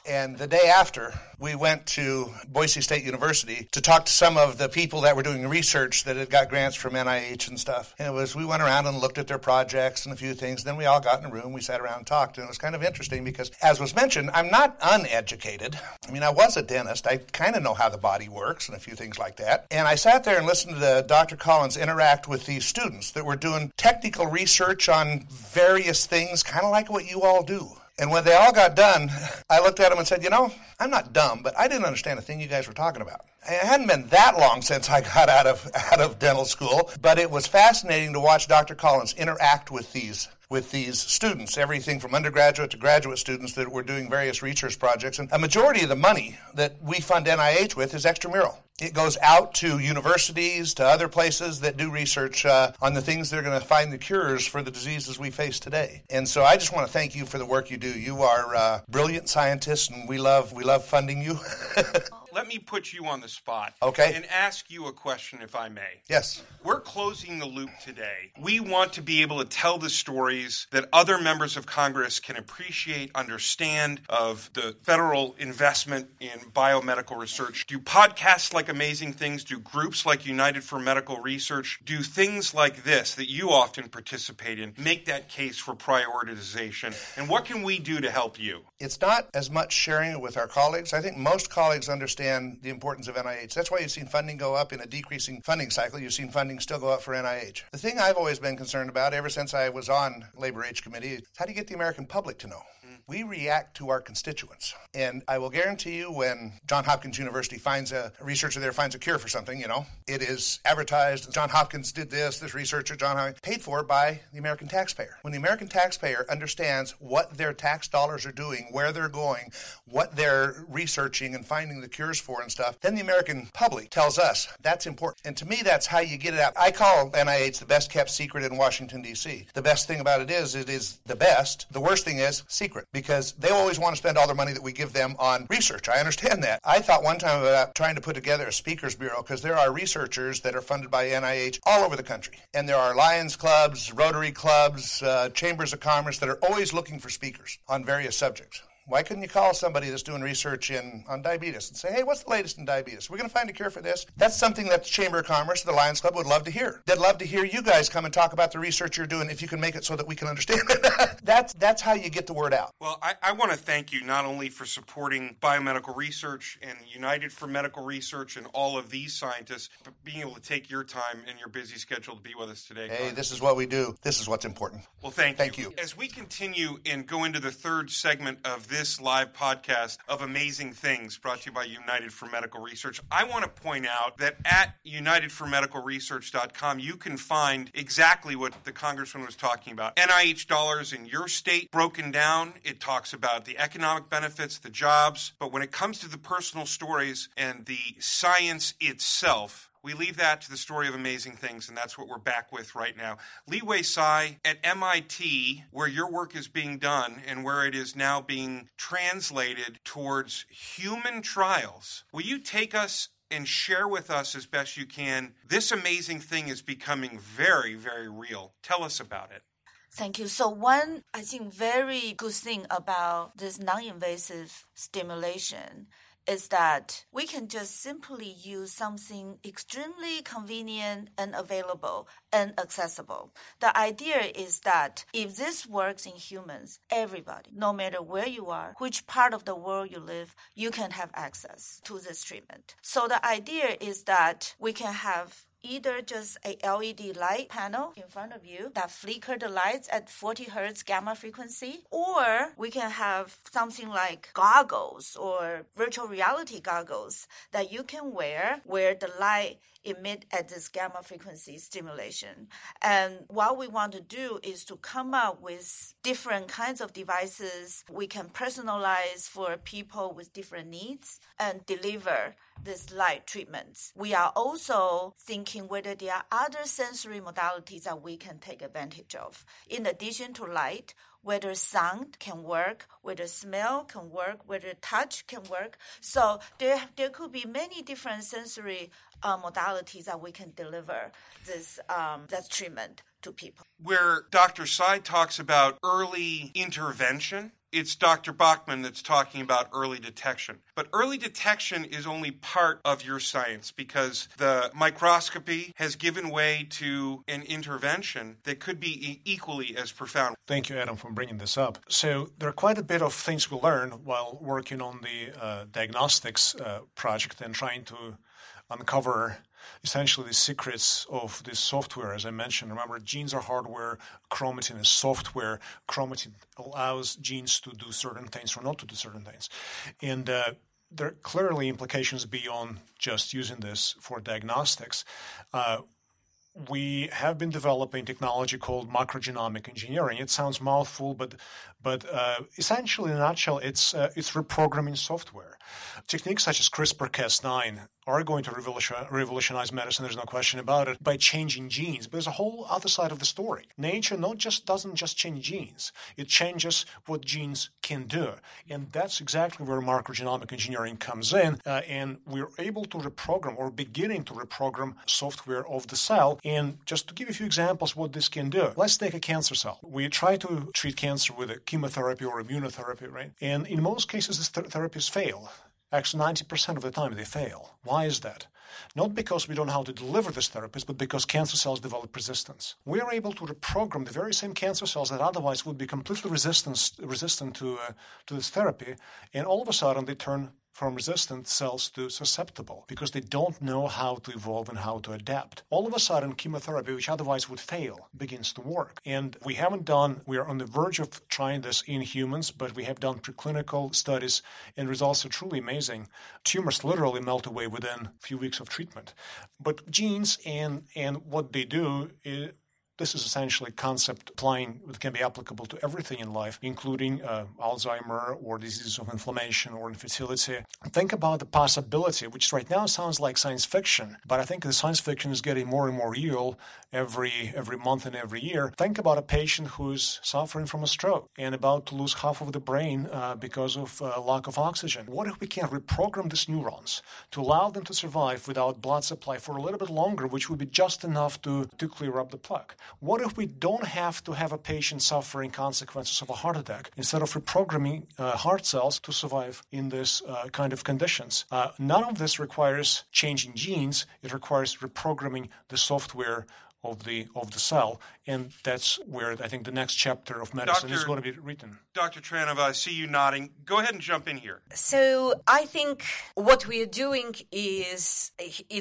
And the day after, we went to Boise State University to talk to some of the people that were doing research that had got grants from NIH and stuff. And we went around and looked at their projects and a few things. Then we all got in a room, we sat around and talked. And it was kind of interesting because, as was mentioned, I'm not uneducated. I mean, I was a dentist. I kind of know how the body works and a few things like that. And I sat there and listened to Dr. Collins interact with these students that were doing technical research on various things, kind of like what you all do. And when they all got done, I looked at them and said, I'm not dumb, but I didn't understand a thing you guys were talking about. It hadn't been that long since I got out of dental school, but it was fascinating to watch Dr. Collins interact with these students, everything from undergraduate to graduate students that were doing various research projects. And a majority of the money that we fund NIH with is extramural. It goes out to universities, to other places that do research on the things that are going to find the cures for the diseases we face today. And so I just want to thank you for the work you do. You are brilliant scientists, and we love funding you. Let me put you on the spot. Okay. And ask you a question, if I may. Yes. We're closing the loop today. We want to be able to tell the stories that other members of Congress can appreciate, understand of the federal investment in biomedical research. Do podcasts like Amazing Things, do groups like United for Medical Research, do things like this that you often participate in, make that case for prioritization? And what can we do to help you? It's not as much sharing it with our colleagues. I think most colleagues understand the importance of NIH. That's why you've seen funding go up in a decreasing funding cycle. You've seen funding still go up for NIH. The thing I've always been concerned about ever since I was on Labor H Committee is how do you get the American public to know? We react to our constituents. And I will guarantee you when Johns Hopkins University finds a researcher there finds a cure for something, it is advertised, Johns Hopkins did this researcher, John Hopkins, paid for by the American taxpayer. When the American taxpayer understands what their tax dollars are doing, where they're going, what they're researching and finding the cures for and stuff, then the American public tells us that's important. And to me, that's how you get it out. I call NIH the best kept secret in Washington, D.C. The best thing about it is the best. The worst thing is secret. Because they always want to spend all their money that we give them on research. I understand that. I thought one time about trying to put together a speakers bureau because there are researchers that are funded by NIH all over the country. And there are Lions clubs, Rotary clubs, chambers of commerce that are always looking for speakers on various subjects. Why couldn't you call somebody that's doing research on diabetes and say, hey, what's the latest in diabetes? We're going to find a cure for this. That's something that the Chamber of Commerce, the Lions Club, would love to hear. They'd love to hear you guys come and talk about the research you're doing if you can make it so that we can understand it. That's how you get the word out. Well, I want to thank you not only for supporting biomedical research and United for Medical Research and all of these scientists, but being able to take your time and your busy schedule to be with us today. Hey, this is what we do. This is what's important. Well, thank you. As we continue and go into the third segment of this live podcast of Amazing Things brought to you by United for Medical Research, I want to point out that at unitedformedicalresearch.com you can find exactly what the Congressman was talking about. NIH dollars in your state broken down. It talks about the economic benefits, the jobs, but when it comes to the personal stories and the science itself, we leave that to the story of Amazing Things, and that's what we're back with right now. Li-Wei Tsai at MIT, where your work is being done and where it is now being translated towards human trials. Will you take us and share with us as best you can? This amazing thing is becoming very, very real. Tell us about it. Thank you. So one, I think, very good thing about this non-invasive stimulation is that we can just simply use something extremely convenient and available and accessible. The idea is that if this works in humans, everybody, no matter where you are, which part of the world you live, you can have access to this treatment. So the idea is that we can have either just a LED light panel in front of you that flicker the lights at 40 hertz gamma frequency, or we can have something like goggles or virtual reality goggles that you can wear where the light emit at this gamma frequency stimulation. And what we want to do is to come up with different kinds of devices we can personalize for people with different needs and deliver this light treatments. We are also thinking whether there are other sensory modalities that we can take advantage of. In addition to light, whether sound can work, whether smell can work, whether touch can work. So there could be many different sensory modalities that we can deliver this treatment to people. Where Dr. Tsai talks about early intervention, it's Dr. Bachman that's talking about early detection. But early detection is only part of your science because the microscopy has given way to an intervention that could be equally as profound. Thank you, Adam, for bringing this up. So there are quite a bit of things we learn while working on the diagnostics project and trying to uncover essentially the secrets of this software. As I mentioned, remember, genes are hardware, chromatin is software. Chromatin allows genes to do certain things or not to do certain things. And there are clearly implications beyond just using this for diagnostics. We have been developing technology called macrogenomic engineering. It sounds mouthful, but essentially, in a nutshell, it's reprogramming software. Techniques such as CRISPR-Cas9 are going to revolutionize medicine, there's no question about it, by changing genes. But there's a whole other side of the story. Nature doesn't just change genes. It changes what genes can do. And that's exactly where macrogenomic engineering comes in. And we're able to reprogram or beginning to reprogram software of the cell. And just to give you a few examples what this can do, let's take a cancer cell. We try to treat cancer with a chemotherapy or immunotherapy, right? And in most cases, these therapies fail. Actually, 90% of the time they fail. Why is that? Not because we don't know how to deliver these therapies, but because cancer cells develop resistance. We are able to reprogram the very same cancer cells that otherwise would be completely resistant to this therapy, and all of a sudden they turn from resistant cells to susceptible because they don't know how to evolve and how to adapt. All of a sudden, chemotherapy, which otherwise would fail, begins to work. And we are on the verge of trying this in humans, but we have done preclinical studies and results are truly amazing. Tumors literally melt away within a few weeks of treatment. But genes and what they do this is essentially a concept that can be applicable to everything in life, including Alzheimer or diseases of inflammation or infertility. Think about the possibility, which right now sounds like science fiction, but I think the science fiction is getting more and more real every month and every year. Think about a patient who's suffering from a stroke and about to lose half of the brain because of lack of oxygen. What if we can reprogram these neurons to allow them to survive without blood supply for a little bit longer, which would be just enough to clear up the plaque? What if we don't have to have a patient suffering consequences of a heart attack instead of reprogramming heart cells to survive in this kind of conditions? None of this requires changing genes. It requires reprogramming the software of the cell, and that's where I think the next chapter of medicine is going to be written. Dr. Tranova, I see you nodding. Go ahead and jump in here. So I think what we are doing is,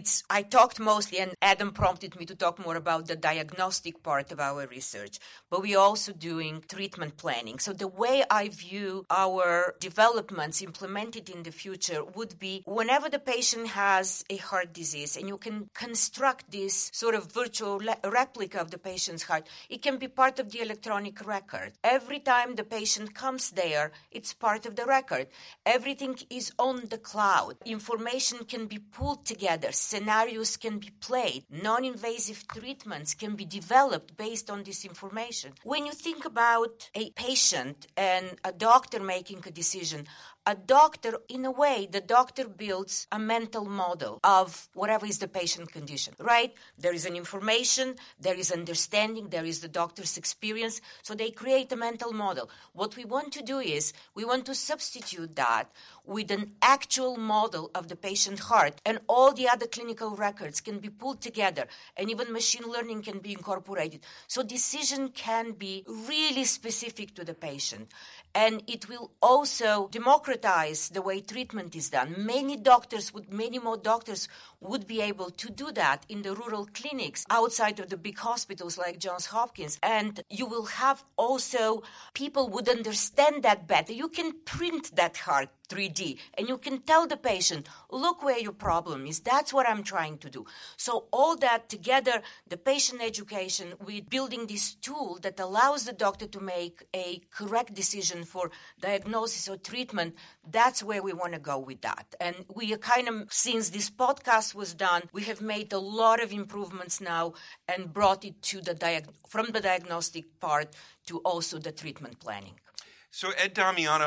I talked mostly, and Adam prompted me to talk more about the diagnostic part of our research, but we're also doing treatment planning. So the way I view our developments implemented in the future would be whenever the patient has a heart disease, and you can construct this sort of virtual replica of the patient's heart, it can be part of the electronic record. Every time the patient comes there, it's part of the record. Everything is on the cloud. Information can be pulled together. Scenarios can be played. Non-invasive treatments can be developed based on this information. When you think about a patient and a doctor making a decision, a doctor, in a way, the doctor builds a mental model of whatever is the patient condition, right? There is an information, there is understanding, there is the doctor's experience, so they create a mental model. What we want to do is we want to substitute that with an actual model of the patient heart, and all the other clinical records can be pulled together, and even machine learning can be incorporated. So decision can be really specific to the patient. And it will also democratize the way treatment is done. Many more doctors would be able to do that in the rural clinics outside of the big hospitals like Johns Hopkins. And you will have also, people would understand that better. You can print that heart 3D, and you can tell the patient, look where your problem is. That's what I'm trying to do. So all that together, the patient education, with building this tool that allows the doctor to make a correct decision for diagnosis or treatment, that's where we want to go with that. And we are kind of, since this podcast was done, we have made a lot of improvements now and brought it to from the diagnostic part to also the treatment planning. So Ed Damiano,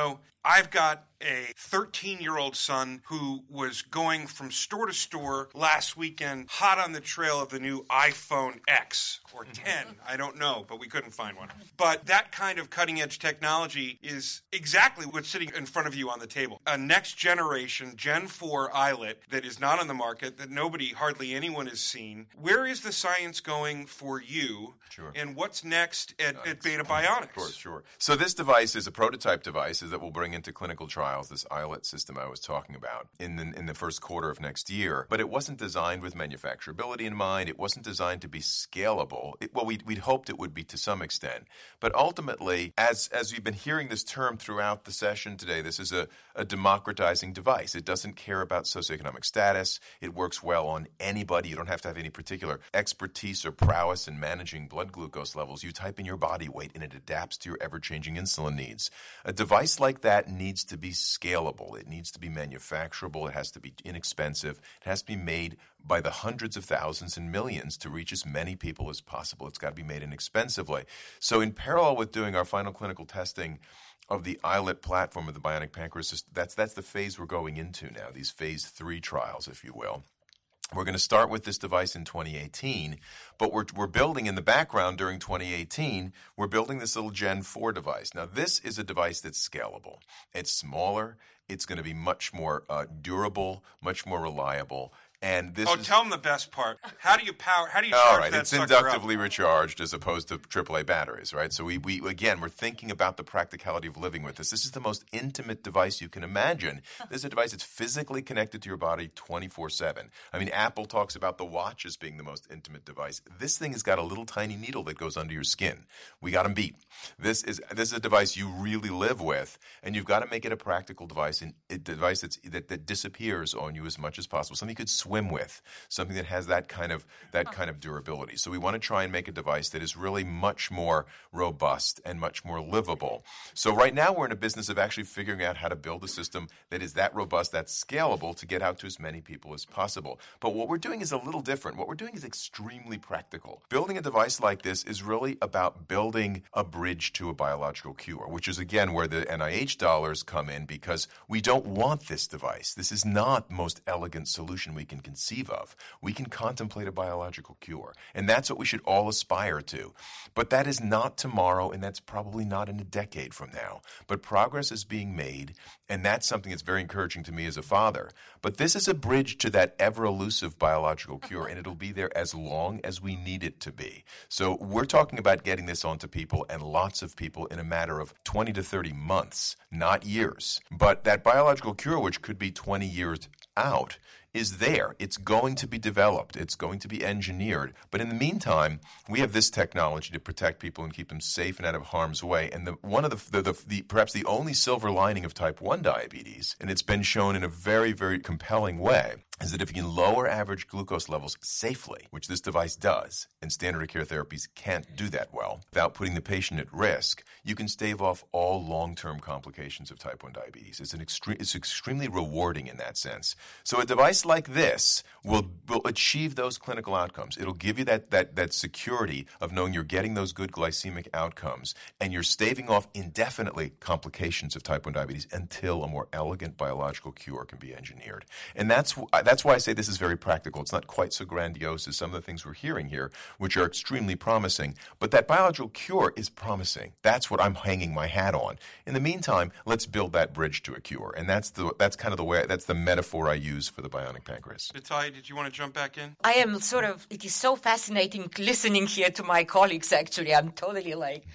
I've got a 13-year-old son who was going from store to store last weekend, hot on the trail of the new iPhone X or 10. I don't know, but we couldn't find one. But that kind of cutting-edge technology is exactly what's sitting in front of you on the table. A next generation Gen 4 iLet that is not on the market, that hardly anyone has seen. Where is the science going for you? Sure. And what's next at Beta Bionics? Sure. So this device is a prototype device that we'll bring into clinical trials, this iLet system I was talking about, in the first quarter of next year. But it wasn't designed with manufacturability in mind. It wasn't designed to be scalable. We'd hoped it would be to some extent. But ultimately, as you've been hearing this term throughout the session today, this is a democratizing device. It doesn't care about socioeconomic status. It works well on anybody. You don't have to have any particular expertise or prowess in managing blood glucose levels. You type in your body weight and it adapts to your ever-changing insulin needs. A device like that needs to be scalable. It needs to be manufacturable. It has to be inexpensive. It has to be made by the hundreds of thousands and millions to reach as many people as possible. It's got to be made inexpensively. So in parallel with doing our final clinical testing of the iLet platform of the bionic pancreas system, that's the phase we're going into now, these phase 3 trials, if you will. We're going to start with this device in 2018, but we're building in the background during 2018, we're building this little Gen 4 device. Now, this is a device that's scalable. It's smaller. It's going to be much more durable, much more reliable. And this tell them the best part. How do you charge all right, that it's sucker inductively up? recharged as opposed to AAA batteries, right? So we again, we're thinking about the practicality of living with this. This is the most intimate device you can imagine. This is a device that's physically connected to your body 24/7. I mean, Apple talks about the watch as being the most intimate device. This thing has got a little tiny needle that goes under your skin. We got them beat. This is a device you really live with, and you've got to make it a practical device, and a device that disappears on you as much as possible. Something you could swim with, something that has that kind of durability. So we want to try and make a device that is really much more robust and much more livable. So right now we're in a business of actually figuring out how to build a system that is that robust, that's scalable to get out to as many people as possible. But what we're doing is a little different. What we're doing is extremely practical. Building a device like this is really about building a bridge to a biological cure, which is again where the NIH dollars come in, because we don't want this device. This is not the most elegant solution we can conceive of. We can contemplate a biological cure, and that's what we should all aspire to. But that is not tomorrow, and that's probably not in a decade from now. But progress is being made, and that's something that's very encouraging to me as a father. But this is a bridge to that ever-elusive biological cure, and it'll be there as long as we need it to be. So we're talking about getting this onto people, and lots of people, in a matter of 20 to 30 months, not years. But that biological cure, which could be 20 years out, is there. It's going to be developed. It's going to be engineered. But in the meantime, we have this technology to protect people and keep them safe and out of harm's way. And one of the perhaps the only silver lining of type 1 diabetes, and it's been shown in a very, very compelling way, is that if you can lower average glucose levels safely, which this device does, and standard of care therapies can't do that well, without putting the patient at risk, you can stave off all long-term complications of type 1 diabetes. It's extremely rewarding in that sense. So a device like this will achieve those clinical outcomes. It'll give you that security of knowing you're getting those good glycemic outcomes, and you're staving off indefinitely complications of type 1 diabetes until a more elegant biological cure can be engineered. And that's why I say this is very practical. It's not quite so grandiose as some of the things we're hearing here, which are extremely promising. But that biological cure is promising. That's what I'm hanging my hat on. In the meantime, let's build that bridge to a cure. And that's kind of the way, that's the metaphor I use for the bionic pancreas. Vitaly, did you want to jump back in? I am it is so fascinating listening here to my colleagues, actually. I'm totally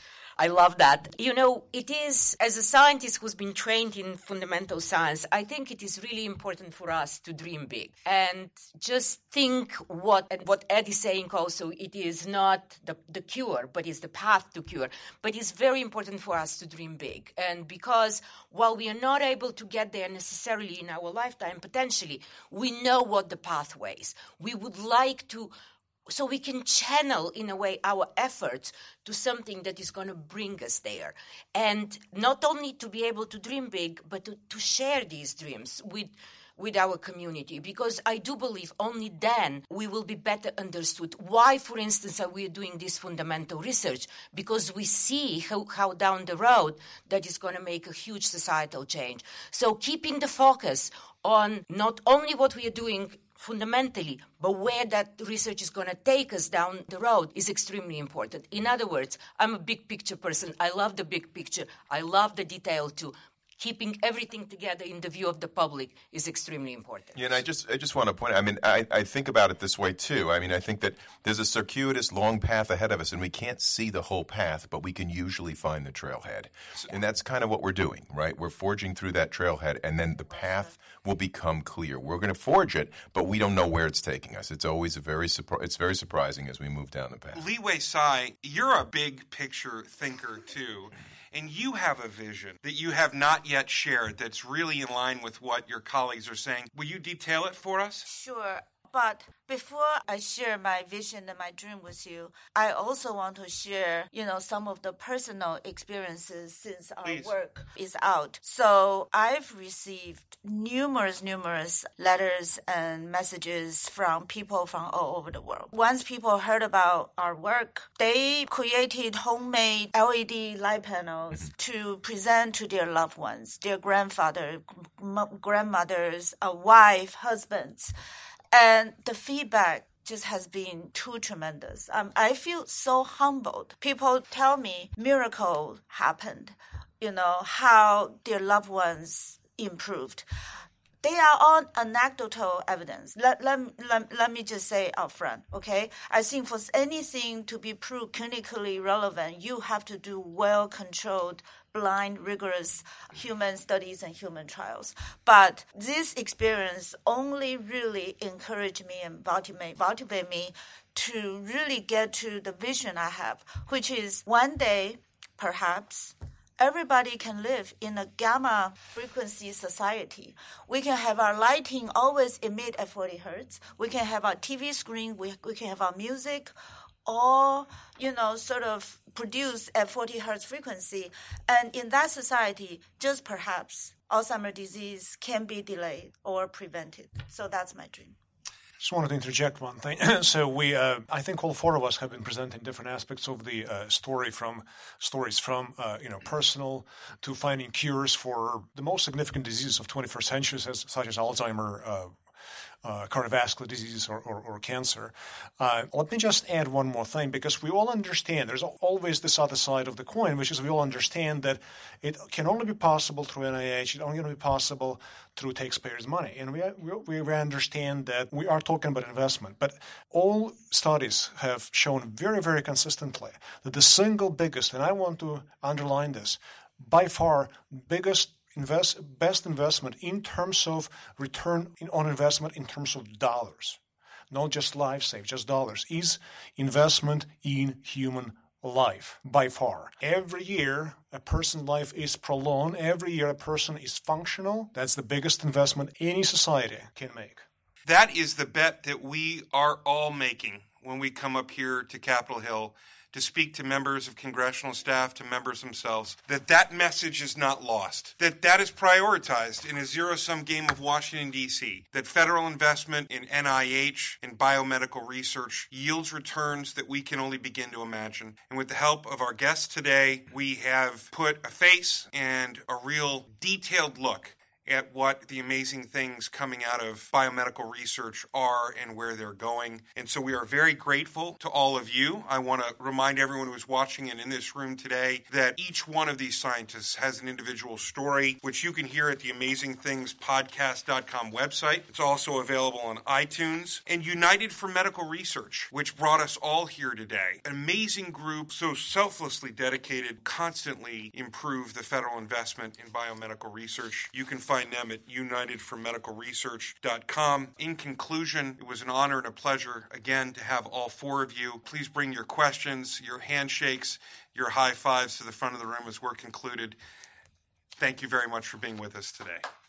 I love that. You know, it is, as a scientist who's been trained in fundamental science, I think it is really important for us to dream big and just think what Ed is saying also, it is not the cure, but it's the path to cure. But it's very important for us to dream big. And because while we are not able to get there necessarily in our lifetime, potentially, we know what the pathways. We would like to, so we can channel, in a way, our efforts to something that is going to bring us there. And not only to be able to dream big, but to share these dreams with with our community, because I do believe only then we will be better understood. Why, for instance, are we doing this fundamental research? Because we see how down the road that is going to make a huge societal change. So keeping the focus on not only what we are doing fundamentally, but where that research is going to take us down the road is extremely important. In other words, I'm a big picture person. I love the big picture. I love the detail too. Keeping everything together in the view of the public is extremely important. Yeah, and I just want to point out, I mean, I think about it this way too. I mean, I think that there's a circuitous long path ahead of us, and we can't see the whole path, but we can usually find the trailhead. And that's kind of what we're doing, right? We're forging through that trailhead, and then the path will become clear. We're going to forge it, but we don't know where it's taking us. It's always it's very surprising as we move down the path. Li-Wei Tsai, you're a big picture thinker too. And you have a vision that you have not yet shared that's really in line with what your colleagues are saying. Will you detail it for us? Sure. But before I share my vision and my dream with you, I also want to share, some of the personal experiences since our work is out. So I've received numerous letters and messages from people from all over the world. Once people heard about our work, they created homemade LED light panels to present to their loved ones, their grandfather, grandmothers, wife, husbands. And the feedback just has been too tremendous. I feel so humbled. People tell me miracle happened, how their loved ones improved. They are all anecdotal evidence. Let me just say up front, okay? I think for anything to be proved clinically relevant, you have to do well-controlled, blind, rigorous human studies and human trials. But this experience only really encouraged me and motivate me to really get to the vision I have, which is one day, perhaps, everybody can live in a gamma frequency society. We can have our lighting always emit at 40 hertz. We can have our TV screen. We can have our music all, sort of produced at 40 hertz frequency. And in that society, just perhaps Alzheimer's disease can be delayed or prevented. So that's my dream. Just wanted to interject one thing. So I think all four of us have been presenting different aspects of the stories from personal to finding cures for the most significant diseases of 21st century, such as Alzheimer, cardiovascular disease or cancer. Let me just add one more thing, because we all understand there's always this other side of the coin, which is we all understand that it can only be possible through NIH. It's only going to be possible through taxpayers' money. And we understand that we are talking about investment. But all studies have shown very, very consistently that the single biggest, and I want to underline this, by far best investment in terms of return on investment in terms of dollars, not just life saved, just dollars, is investment in human life by far. Every year a person's life is prolonged. Every year a person is functional. That's the biggest investment any society can make. That is the bet that we are all making when we come up here to Capitol Hill to speak to members of congressional staff, to members themselves, that message is not lost, that is prioritized in a zero-sum game of Washington, D.C., that federal investment in NIH and biomedical research yields returns that we can only begin to imagine. And with the help of our guests today, we have put a face and a real detailed look at what the amazing things coming out of biomedical research are and where they're going. And so we are very grateful to all of you. I want to remind everyone who's watching and in this room today that each one of these scientists has an individual story, which you can hear at the AmazingThingsPodcast.com website. It's also available on iTunes. And United for Medical Research, which brought us all here today. An amazing group, so selflessly dedicated, constantly improve the federal investment in biomedical research. You can find them at UnitedForMedicalResearch.com. In conclusion, it was an honor and a pleasure again to have all four of you. Please bring your questions, your handshakes, your high fives to the front of the room as we're concluded. Thank you very much for being with us today.